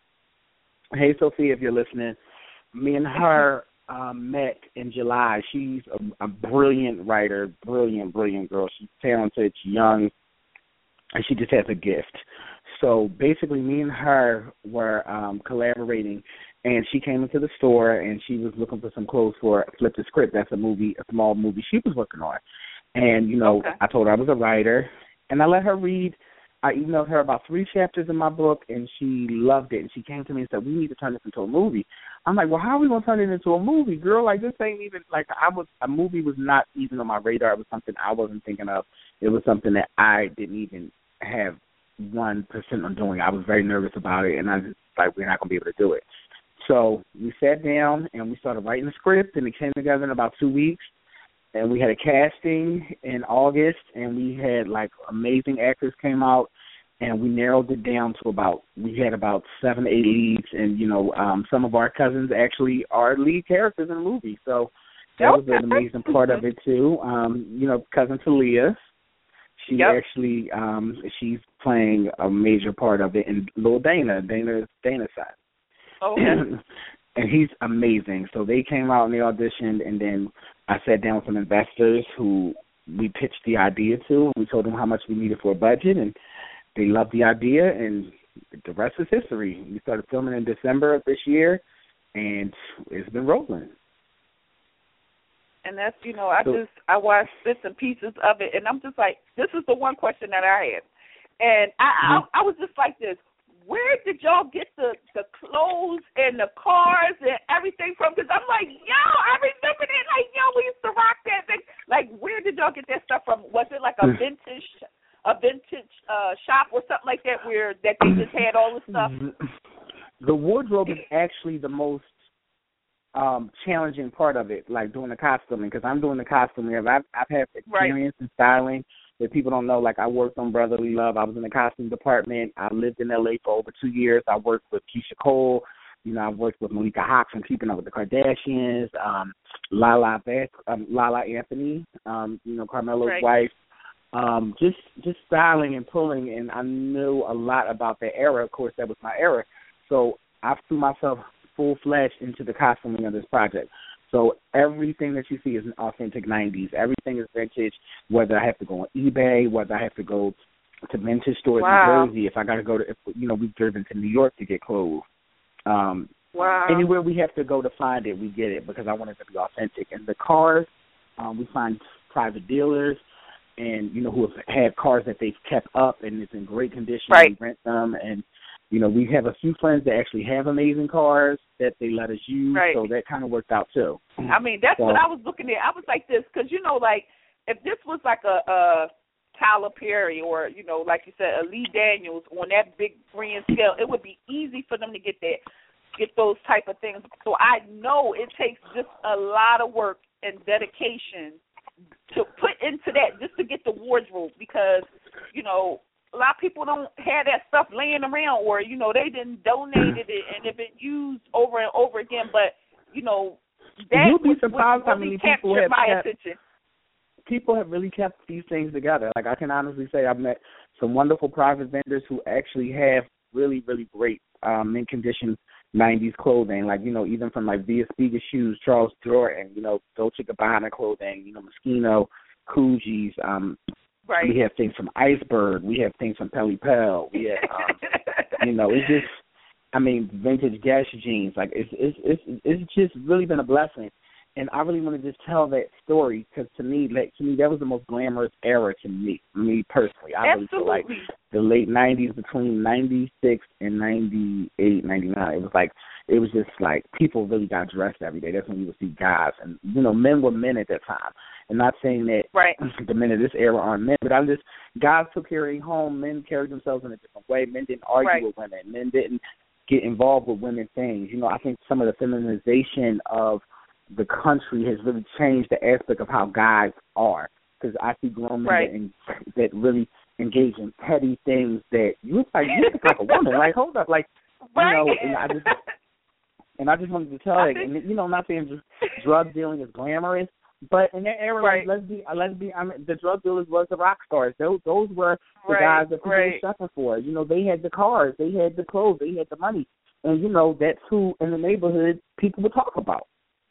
Hey, Sophia, if you're listening, me and her um, met in July. She's a, a brilliant writer, brilliant, brilliant girl. She's talented, she's young, and she just has a gift. So basically me and her were um, collaborating, and she came into the store, and she was looking for some clothes for Flip the Script. That's a movie, a small movie she was working on. And, you know, okay. I told her I was a writer, and I let her read. I emailed her about three chapters in my book, and she loved it. And she came to me and said, we need to turn this into a movie. I'm like, well, how are we going to turn it into a movie, girl? Like, this ain't even, like, I was, a movie was not even on my radar. It was something I wasn't thinking of. It was something that I didn't even have one percent on doing. I was very nervous about it, and I was like, we're not going to be able to do it. So we sat down, and we started writing the script, and it came together in about two weeks. And we had a casting in August, and we had, like, amazing actors came out, and we narrowed it down to about, we had about seven, eight leads, and, you know, um, some of our cousins actually are lead characters in the movie. So that was an amazing part of it, too. Um, you know, cousin Talia, she yep. actually, um, she's playing a major part of it, and Lil Dana, Dana's Dana's side. Okay. And he's amazing. So they came out and they auditioned, and then I sat down with some investors who we pitched the idea to, and we told them how much we needed for a budget, and they loved the idea, and the rest is history. We started filming in December of this year, and it's been rolling. And that's, you know, I so, just, I watched bits and pieces of it, and I'm just like, this is the one question that I had. And I, mm-hmm. I, I was just like this. Where did y'all get the, the clothes and the cars and everything from? Because I'm like, yo, I remember that. Like, yo, we used to rock that thing. Like, where did y'all get that stuff from? Was it like a vintage, a vintage uh, shop or something like that, where that they just had all the stuff? The wardrobe is actually the most um, challenging part of it, like doing the costuming, because I'm doing the costuming. I've I've had experience right. in styling. That people don't know, like I worked on Brotherly Love. I was in the costume department. I lived in L A for over two years. I worked with Keisha Cole. You know, I've worked with Malika Hawks from Keeping Up with the Kardashians, um, Lala Beth, um, Lala Anthony, um, you know, Carmelo's right. wife. Um, just just styling and pulling, and I knew a lot about that era. Of course, that was my era. So I threw myself full-fledged into the costuming of this project. So everything that you see is an authentic nineties. Everything is vintage, whether I have to go on eBay, whether I have to go to vintage stores wow. in Jersey, if I got to go to, if, you know, we've driven to New York to get clothes. Um, wow. Anywhere we have to go to find it, we get it because I want it to be authentic. And the cars, um, we find private dealers and, you know, who have had cars that they've kept up and it's in great condition. Right. We rent them and, you know, we have a few friends that actually have amazing cars that they let us use, right. so that kind of worked out, too. I mean, that's so, what I was looking at. I was like this, because, you know, like, if this was like a, a Tyler Perry or, you know, like you said, a Lee Daniels on that big brand scale, it would be easy for them to get that, get those type of things. So I know it takes just a lot of work and dedication to put get into that, just to get the wardrobe, because, you know, a lot of people don't have that stuff laying around, or, you know, they didn't donated it and it been used over and over again. But, you know, that You'd be was, surprised was how really many people have my kept, attention. people have really kept these things together. Like, I can honestly say I've met some wonderful private vendors who actually have really, really great um, mint-condition nineties clothing. Like, you know, even from, like, Via Spiga shoes, Charles Jordan, you know, Dolce Gabbana clothing, you know, Moschino, Coogis. Um, right. We have things from Iceberg. We have things from Pelly Pell. We have, um, you know, it's just, I mean, vintage Guess jeans. Like, it's, it's, it's, it's just really been a blessing. And I really want to just tell that story because to me, like, to me, that was the most glamorous era to me, me personally. I really feel like the late nineties, between ninety-six and ninety-eight, ninety-nine, it was like, it was just like people really got dressed every day. That's when you would see guys. And, you know, men were men at that time. And not saying that right. the men of this era aren't men, but I'm just, guys took care of their home. Men carried themselves in a different way. Men didn't argue right. with women. Men didn't get involved with women things. You know, I think some of the feminization of the country has really changed the aspect of how guys are, because I see grown men right. that, in, that really engage in petty things that you look like you look like a woman. Like, hold up, like, right. you know, and I just and I just wanted to tell you, and you know, I'm not saying just drug dealing is glamorous, but in that era, right. like, let's be let's be, I mean, the drug dealers was the rock stars. Those those were the right. guys that people right. were shopping for. You know, they had the cars, they had the clothes, they had the money, and you know, that's who in the neighborhood people would talk about.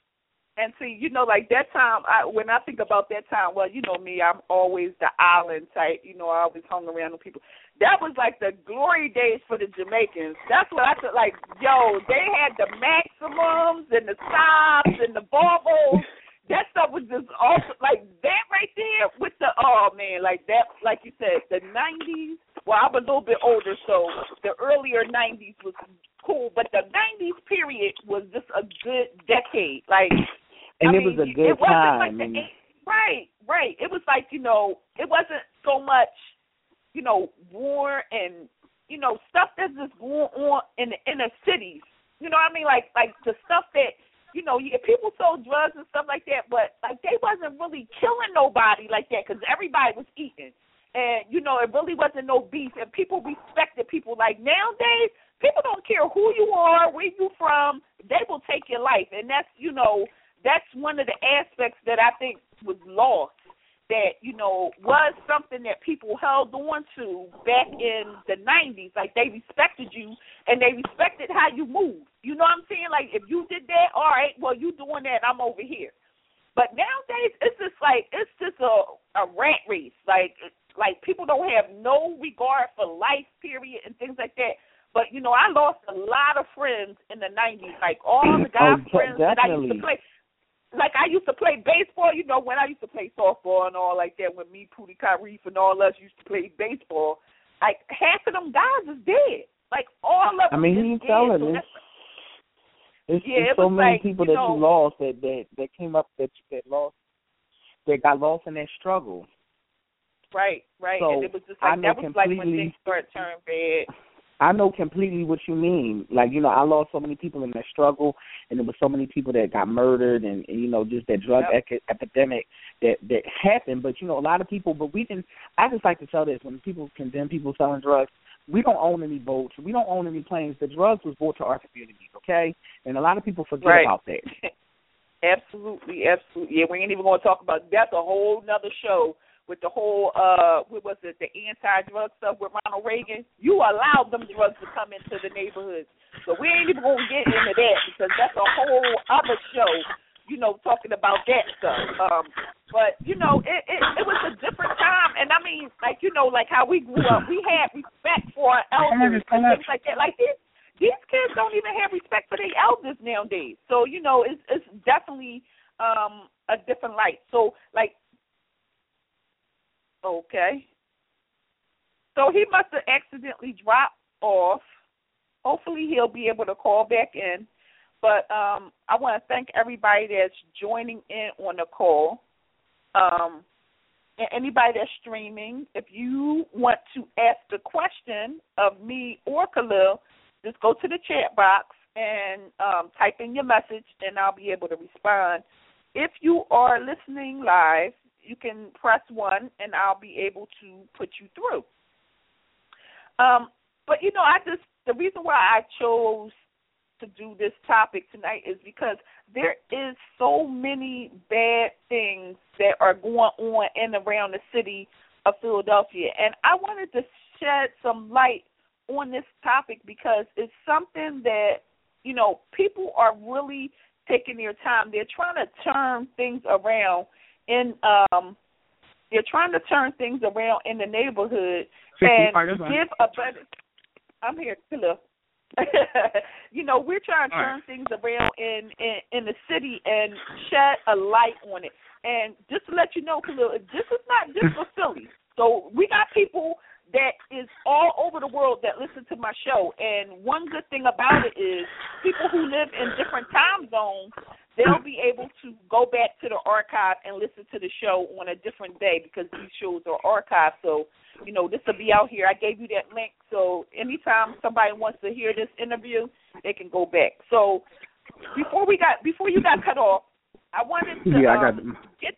And see, you know, like that time, I, when I think about that time, well, you know me, I'm always the island type. You know, I always hung around with people. That was like the glory days for the Jamaicans. That's what I thought, like, yo, they had the Maximums and the Stops and the Barbos. That stuff was just awesome. Like, that right there with the, oh, man, like that, like you said, the nineties. Well, I'm a little bit older, so the earlier nineties was cool, but the nineties period was just a good decade. Like, And I it mean, was a good it wasn't time. Like the, and... Right, right. It was like, you know, it wasn't so much, you know, war and, you know, stuff that's just going on in the inner cities. You know what I mean? Like, like the stuff that, you know, yeah, people sold drugs and stuff like that, but, like, they wasn't really killing nobody like that because everybody was eating. And, you know, it really wasn't no beef, and people respected people. Like, nowadays, people don't care who you are, where you from. They will take your life, and that's, you know, that's one of the aspects that I think was lost, that, you know, was something that people held on to back in the nineties. Like, they respected you, and they respected how you moved. You know what I'm saying? Like, if you did that, all right, well, you doing that, I'm over here. But nowadays, it's just like, it's just a, a rat race. Like, like people don't have no regard for life, period, and things like that. But, you know, I lost a lot of friends in the nineties. Like, all the guy oh, friends definitely. that I used to play. Like, I used to play baseball, you know, when I used to play softball and all like that, when me, Pootie Kyrie, and all us used to play baseball, like, half of them guys is dead. Like, all of them I mean, is he ain't dead. telling So me. There's, yeah, there's so many like, people you that know, you lost that, that, that came up that that lost that got lost in that struggle. Right, right. So and it was just like, that was like when things started turning bad. I know completely what you mean. Like, you know, I lost so many people in that struggle, and there were so many people that got murdered, and, and you know, just that drug yep. ec- epidemic that, that happened. But, you know, a lot of people, but we didn't, I just like to tell this, when people condemn people selling drugs, we don't own any boats. We don't own any planes. The drugs was brought to our communities, okay? And a lot of people forget right. about that. Absolutely, absolutely. Yeah, we ain't even going to talk about, that's a whole nother show. With the whole, uh, what was it, the anti-drug stuff with Ronald Reagan, you allowed them drugs to come into the neighborhoods. So we ain't even going to get into that because that's a whole other show, you know, talking about that stuff. Um, but, you know, it, it, it was a different time. And, I mean, like, you know, like how we grew up, we had respect for our elders and things like that. Like, these, these kids don't even have respect for their elders nowadays. So, you know, it's, it's definitely um, a different light. So, like, okay. So he must have accidentally dropped off. Hopefully he'll be able to call back in. But um, I want to thank everybody that's joining in on the call. Um, and anybody that's streaming, if you want to ask a question of me or Khalil, just go to the chat box and um, type in your message, and I'll be able to respond. If you are listening live, you can press one, and I'll be able to put you through. Um, but you know, I just the reason why I chose to do this topic tonight is because there is so many bad things that are going on in and around the city of Philadelphia, and I wanted to shed some light on this topic because it's something that, you know, people are really taking their time. They're trying to turn things around in um they're trying to turn things around in the neighborhood and give a better I'm here, hello. You know, we're trying to turn right. things around in, in in the city and shed a light on it. And just to let you know, Khalil, this is not just for Philly. So we got people that is all over the world that listen to my show. And one good thing about it is people who live in different time zones, they'll be able to go back to the archive and listen to the show on a different day because these shows are archived. So, you know, this will be out here. I gave you that link. So anytime somebody wants to hear this interview, they can go back. So before we got before you got cut off, I wanted to yeah, I got um, get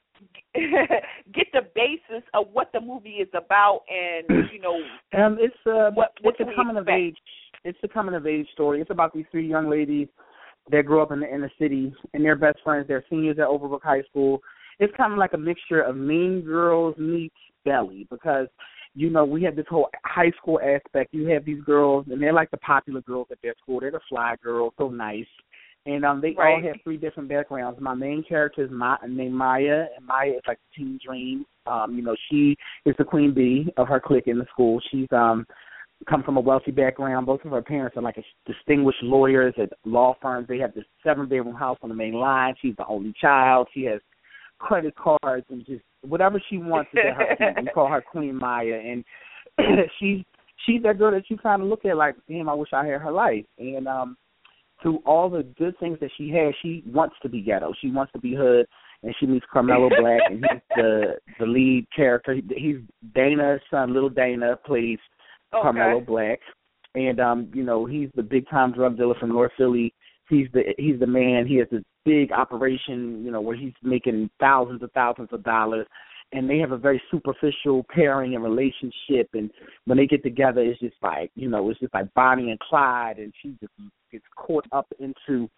get the basis of what the movie is about, and you know, um, it's uh, what, what it's a coming of age. It's a coming of age story. It's about these three young ladies that grew up in the inner city, and they're best friends. They're seniors at Overbrook High School. It's kind of like a mixture of Mean Girls meets Belly, because you know we have this whole high school aspect. You have these girls, and they're like the popular girls at their school. They're the fly girls, so nice. And um, they right. all have three different backgrounds. My main character is Ma- named Maya, and Maya is like the teen dream. Um, you know, she is the queen bee of her clique in the school. She's um, come from a wealthy background. Both of her parents are like a distinguished lawyers at law firms. They have this seven-bedroom house on the main line. She's the only child. She has credit cards and just whatever she wants is at her feet. We call her Queen Maya, and she's she's that girl that you kind of look at like, damn, I wish I had her life. And um, through all the good things that she has, she wants to be ghetto. She wants to be hood, and she meets Carmelo Black, and he's the the lead character. He's Dana's son. Little Dana plays okay. Carmelo Black, and um, you know he's the big time drug dealer from North Philly. He's the he's the man. He has this big operation, you know, where he's making thousands and thousands of dollars, and they have a very superficial pairing and relationship. And when they get together, it's just like, you know, it's just like Bonnie and Clyde, and she just gets caught up into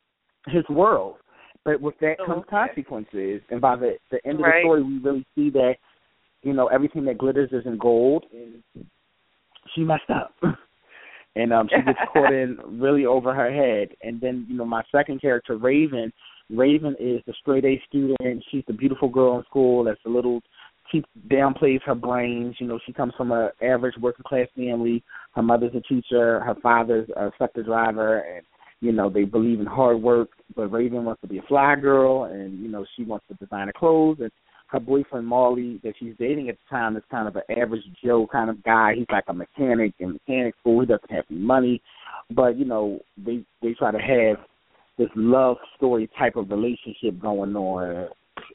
his world. But with that comes okay. consequences, and by the the end of right. the story, we really see that, you know, everything that glitters isn't gold, and she messed up. And um, she gets caught in really over her head. And then, you know, my second character, Raven, Raven is the straight-A student. She's the beautiful girl in school that's a little, she downplays her brains. You know, she comes from an average working-class family. Her mother's a teacher. Her father's a sector driver. And, you know, they believe in hard work. But Raven wants to be a fly girl, and, you know, she wants to design her clothes. And her boyfriend, Marley, that she's dating at the time, is kind of an average Joe kind of guy. He's like a mechanic in mechanic school. He doesn't have any money. But, you know, they, they try to have this love story type of relationship going on.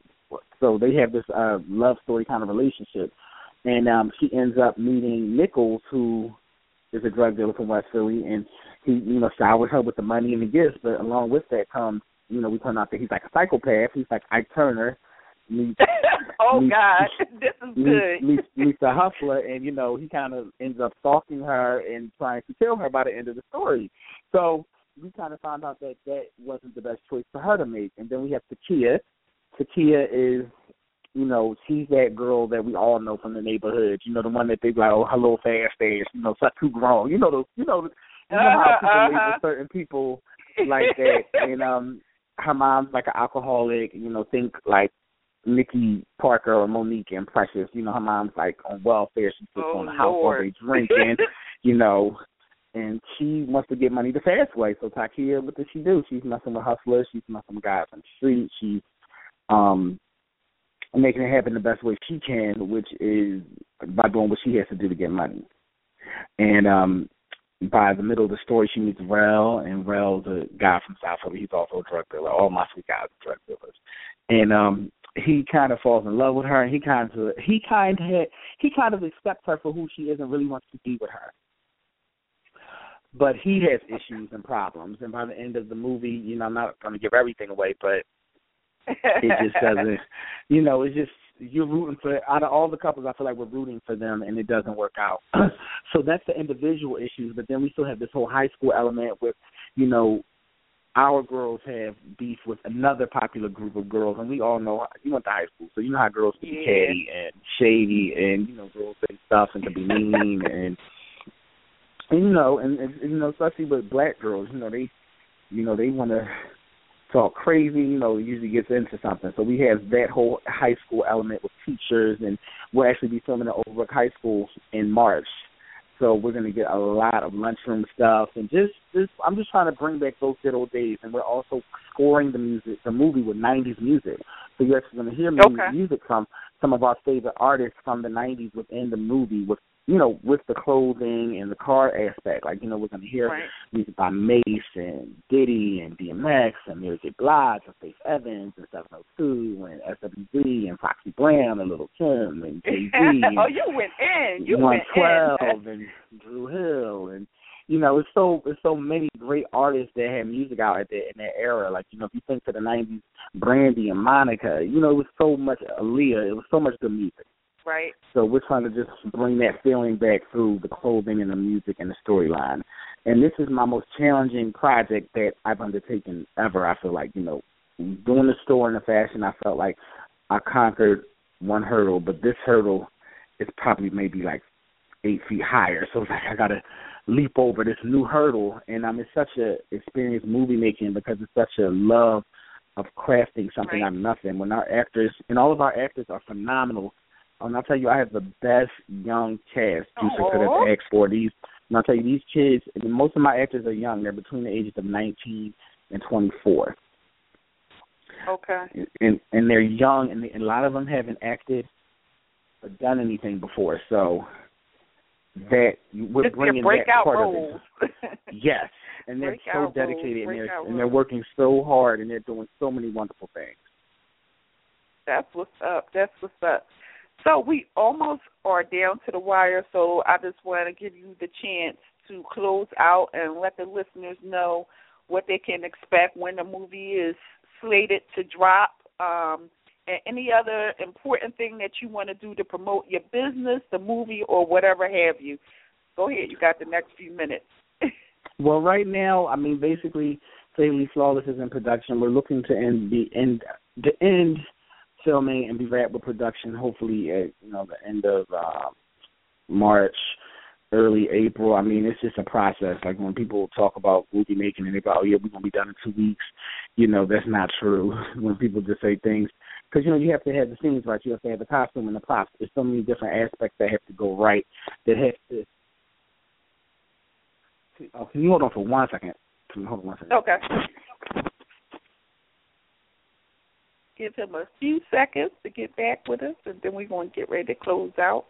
So they have this uh, love story kind of relationship. And um, she ends up meeting Nichols, who is a drug dealer from West Philly, and he, you know, showers her with the money and the gifts. But along with that comes, you know, we turn out that he's like a psychopath. He's like Ike Turner. Meets, oh, meets, God, this is meets, good. Meets, meets a hustler, and, you know, he kind of ends up stalking her and trying to kill her by the end of the story. So we kind of found out that that wasn't the best choice for her to make. And then we have Takia. Takia is, you know, she's that girl that we all know from the neighborhood. You know, the one that they be like, oh, hello, fast ass, you know, such too grown. You know, the, you know, you know how people uh-huh. label certain people like that. And um, her mom's like an alcoholic, you know, think like Nikki Parker or Monique and Precious. You know, her mom's like on welfare. She sits oh, on the house Lord. while they drinking, you know, and she wants to get money the fast way. So Takia, what does she do? She's messing with hustlers. She's messing with guys on the street. She's um, making it happen the best way she can, which is by doing what she has to do to get money. And um, by the middle of the story, she meets Rel, and Rel's a guy from South Philly. He's also a drug dealer. All my sweet guys are drug dealers. And um, he kind of falls in love with her, and he kind of he kind of he kind of accepts her for who she is and really wants to be with her. But he has issues and problems, and by the end of the movie, you know, I'm not going to give everything away, but it just doesn't, you know, it's just you're rooting for, out of all the couples, I feel like we're rooting for them, and it doesn't work out. So that's the individual issues, but then we still have this whole high school element with, you know, our girls have beef with another popular group of girls, and we all know, you went to high school, so you know how girls can be Yeah. catty and shady, and, you know, girls say stuff and can be mean, and, and you know, and, and, you know, especially with black girls, you know, they, you know, they want to talk crazy, you know, it usually gets into something. So we have that whole high school element with teachers, and we'll actually be filming at Overbrook High School in March. So we're going to get a lot of lunchroom stuff, and just, just, I'm just trying to bring back those good old days. And we're also scoring the music, the movie with nineties music. So you're actually going to hear Okay. music from some of our favorite artists from the nineties within the movie, with, you know, with the clothing and the car aspect. Like, you know, we're going to hear Right. music by Mace and Diddy and D M X and Mary J. Blige and Faith Evans and seven oh two and S W V and Foxy Brown and Lil' Kim and Jay-Z and Oh, you went in. You one went twelve in. and Drew Hill, and you know, it's so it's so many great artists that had music out at that in that era. Like, you know, if you think to the nineties, Brandy and Monica, you know, it was so much Aaliyah, it was so much good music. Right. So we're trying to just bring that feeling back through the clothing and the music and the storyline. And this is my most challenging project that I've undertaken ever. I feel like, you know, doing the store and the fashion, I felt like I conquered one hurdle, but this hurdle is probably maybe like eight feet higher. So it's like I got to leap over this new hurdle. And I'm in such a experienced movie making because it's such a love of crafting something Right. out of nothing. When our actors, and all of our actors are phenomenal. And I'll tell you, I have the best young cast Juicer could have asked for. These, and I'll tell you, these kids, I mean, most of my actors are young. They're between the ages of nineteen and twenty-four. Okay. And, and, and they're young, and, they, and a lot of them haven't acted or done anything before. So that we're It's bringing their breakout that part roles. of it. Yes, and they're Breakout so dedicated, roles, and they're breakout and they're roles. working so hard, and they're doing so many wonderful things. That's what's up. That's what's up. So we almost are down to the wire, so I just want to give you the chance to close out and let the listeners know what they can expect when the movie is slated to drop, um, and any other important thing that you want to do to promote your business, the movie, or whatever have you. Go ahead. You got the next few minutes. Well, right now, I mean, basically, Fatally Flawless is in production. We're looking to end the end, the end filming and be wrapped with production, hopefully at, you know, the end of uh, March, early April. I mean, it's just a process. Like when people talk about movie making and they go, oh, yeah, we're going to be done in two weeks, you know, that's not true. When people just say things, because, you know, you have to have the scenes right. You have to have the costume and the props. There's so many different aspects that have to go right that have to. Oh, can you hold on for one second? Can you hold on one second? Okay. Give him a few seconds to get back with us, and then we're going to get ready to close out.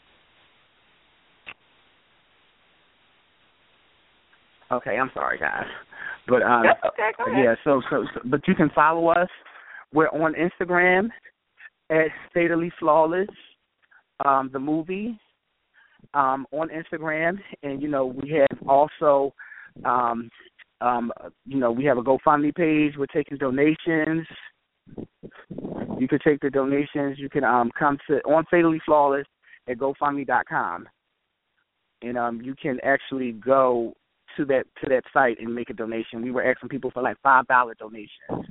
Okay, I'm sorry, guys. But um, That's okay. Go ahead. yeah, so, so so but you can follow us. We're on Instagram at Fatally Flawless, um, the movie, um, on Instagram, and you know we have also, um, um, you know we have a GoFundMe page. We're taking donations. You can take the donations. You can um, come to on Fatally Flawless at GoFundMe dot com, and um, you can actually go to that to that site and make a donation. We were asking people for like five dollar donations,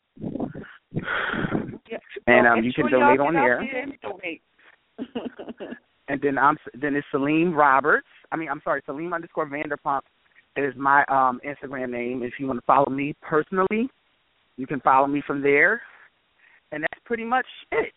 Yep. and So um, make you can sure donate y'all on get out there. there and donate. And then I'm then it's Salim Roberts. I mean, I'm sorry, Salim underscore Vanderpump is my um, Instagram name. If you want to follow me personally, you can follow me from there. And that's pretty much it.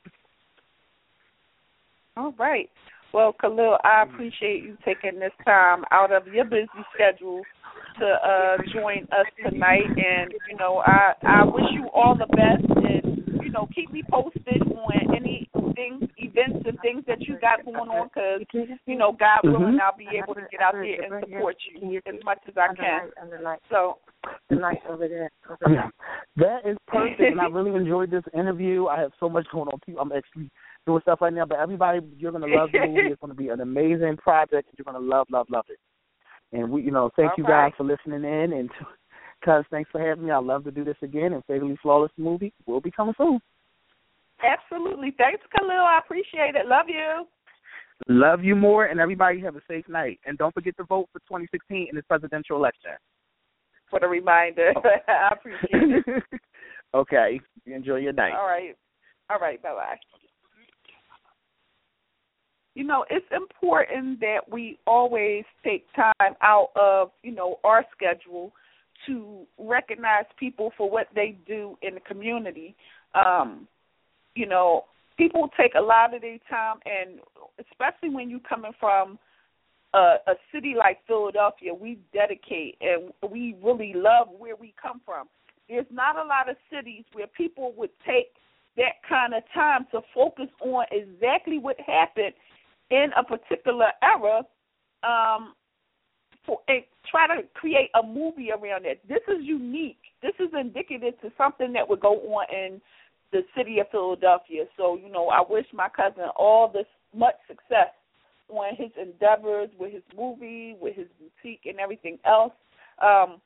All right. Well, Khalil, I appreciate you taking this time out of your busy schedule to uh, join us tonight. And, you know, I, I wish you all the best. And, you know, keep me posted on any things, events and things that you got going on because, you know, God willing, Mm-hmm. I'll be able to get out there and support you as much as I can. So, the light over there. That is perfect, and I really enjoyed this interview. I have so much going on, too. I'm actually doing stuff right now, but everybody, you're going to love the movie. It's going to be an amazing project. You're going to love, love, love it. And, we, you know, thank all you right. guys for listening in, and Cuz, thanks for having me. I'd love to do this again, and Fatally Flawless movie will be coming soon. Absolutely. Thanks, Khalil. I appreciate it. Love you. Love you more, and everybody have a safe night. And don't forget to vote for twenty sixteen in this presidential election. For the reminder. I appreciate it. Okay. Enjoy your night. All right. All right. Bye-bye. You know, it's important that we always take time out of, you know, our schedule to recognize people for what they do in the community. Um, you know, people take a lot of their time, and especially when you're coming from a, a city like Philadelphia, we dedicate and we really love where we come from. There's not a lot of cities where people would take that kind of time to focus on exactly what happened in a particular era, um, for, and try to create a movie around it. This is unique. This is indicative to something that would go on in the city of Philadelphia. So, you know, I wish my cousin all this much success on his endeavors with his movie, with his boutique, and everything else. Um,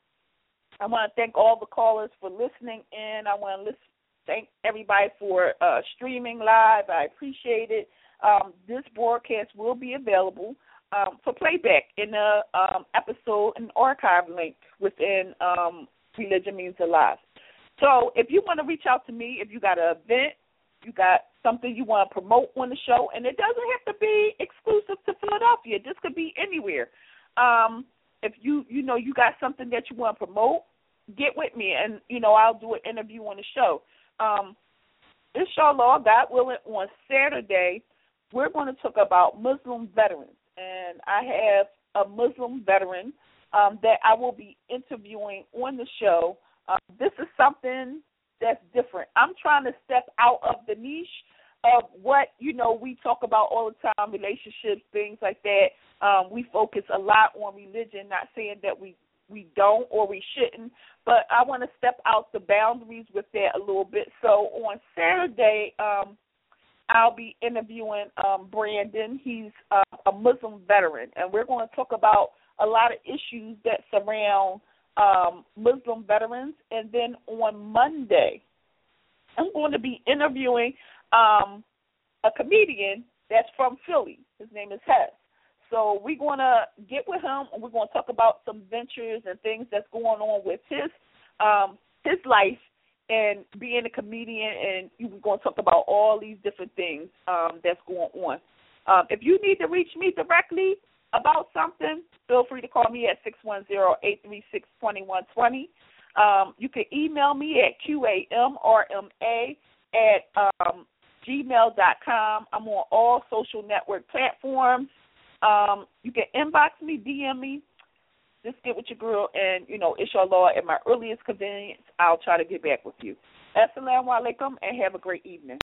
I want to thank all the callers for listening in. I want to listen, thank everybody for uh, streaming live. I appreciate it. Um, this broadcast will be available um, for playback in the um, episode and archive link within um, Religion Means Alive. So if you want to reach out to me, if you got an event, you got something you want to promote on the show, and it doesn't have to be exclusive to Philadelphia. This could be anywhere. Um, if you, you know, you got something that you want to promote, get with me, and, you know, I'll do an interview on the show. Um, inshallah, God willing, on Saturday, we're going to talk about Muslim veterans, and I have a Muslim veteran um, that I will be interviewing on the show. Um, this is something that's different. I'm trying to step out of the niche of what, you know, we talk about all the time, relationships, things like that. Um, we focus a lot on religion, not saying that we, we don't or we shouldn't, but I want to step out the boundaries with that a little bit. So on Saturday, um, I'll be interviewing um, Brandon. He's uh, a Muslim veteran, and we're going to talk about a lot of issues that surround um, Muslim veterans. And then on Monday, I'm going to be interviewing um, a comedian that's from Philly. His name is Hess. So we're going to get with him, and we're going to talk about some ventures and things that's going on with his um, his life and being a comedian, and we're going to talk about all these different things um, that's going on. Um, if you need to reach me directly about something, feel free to call me at six one zero, eight three six, two one two zero. Um, you can email me at Q A M R M A at um, gmail dot com. I'm on all social network platforms. Um, you can inbox me, D M me. Just get with your girl, and, you know, inshallah, at my earliest convenience, I'll try to get back with you. Assalamu alaikum, and have a great evening.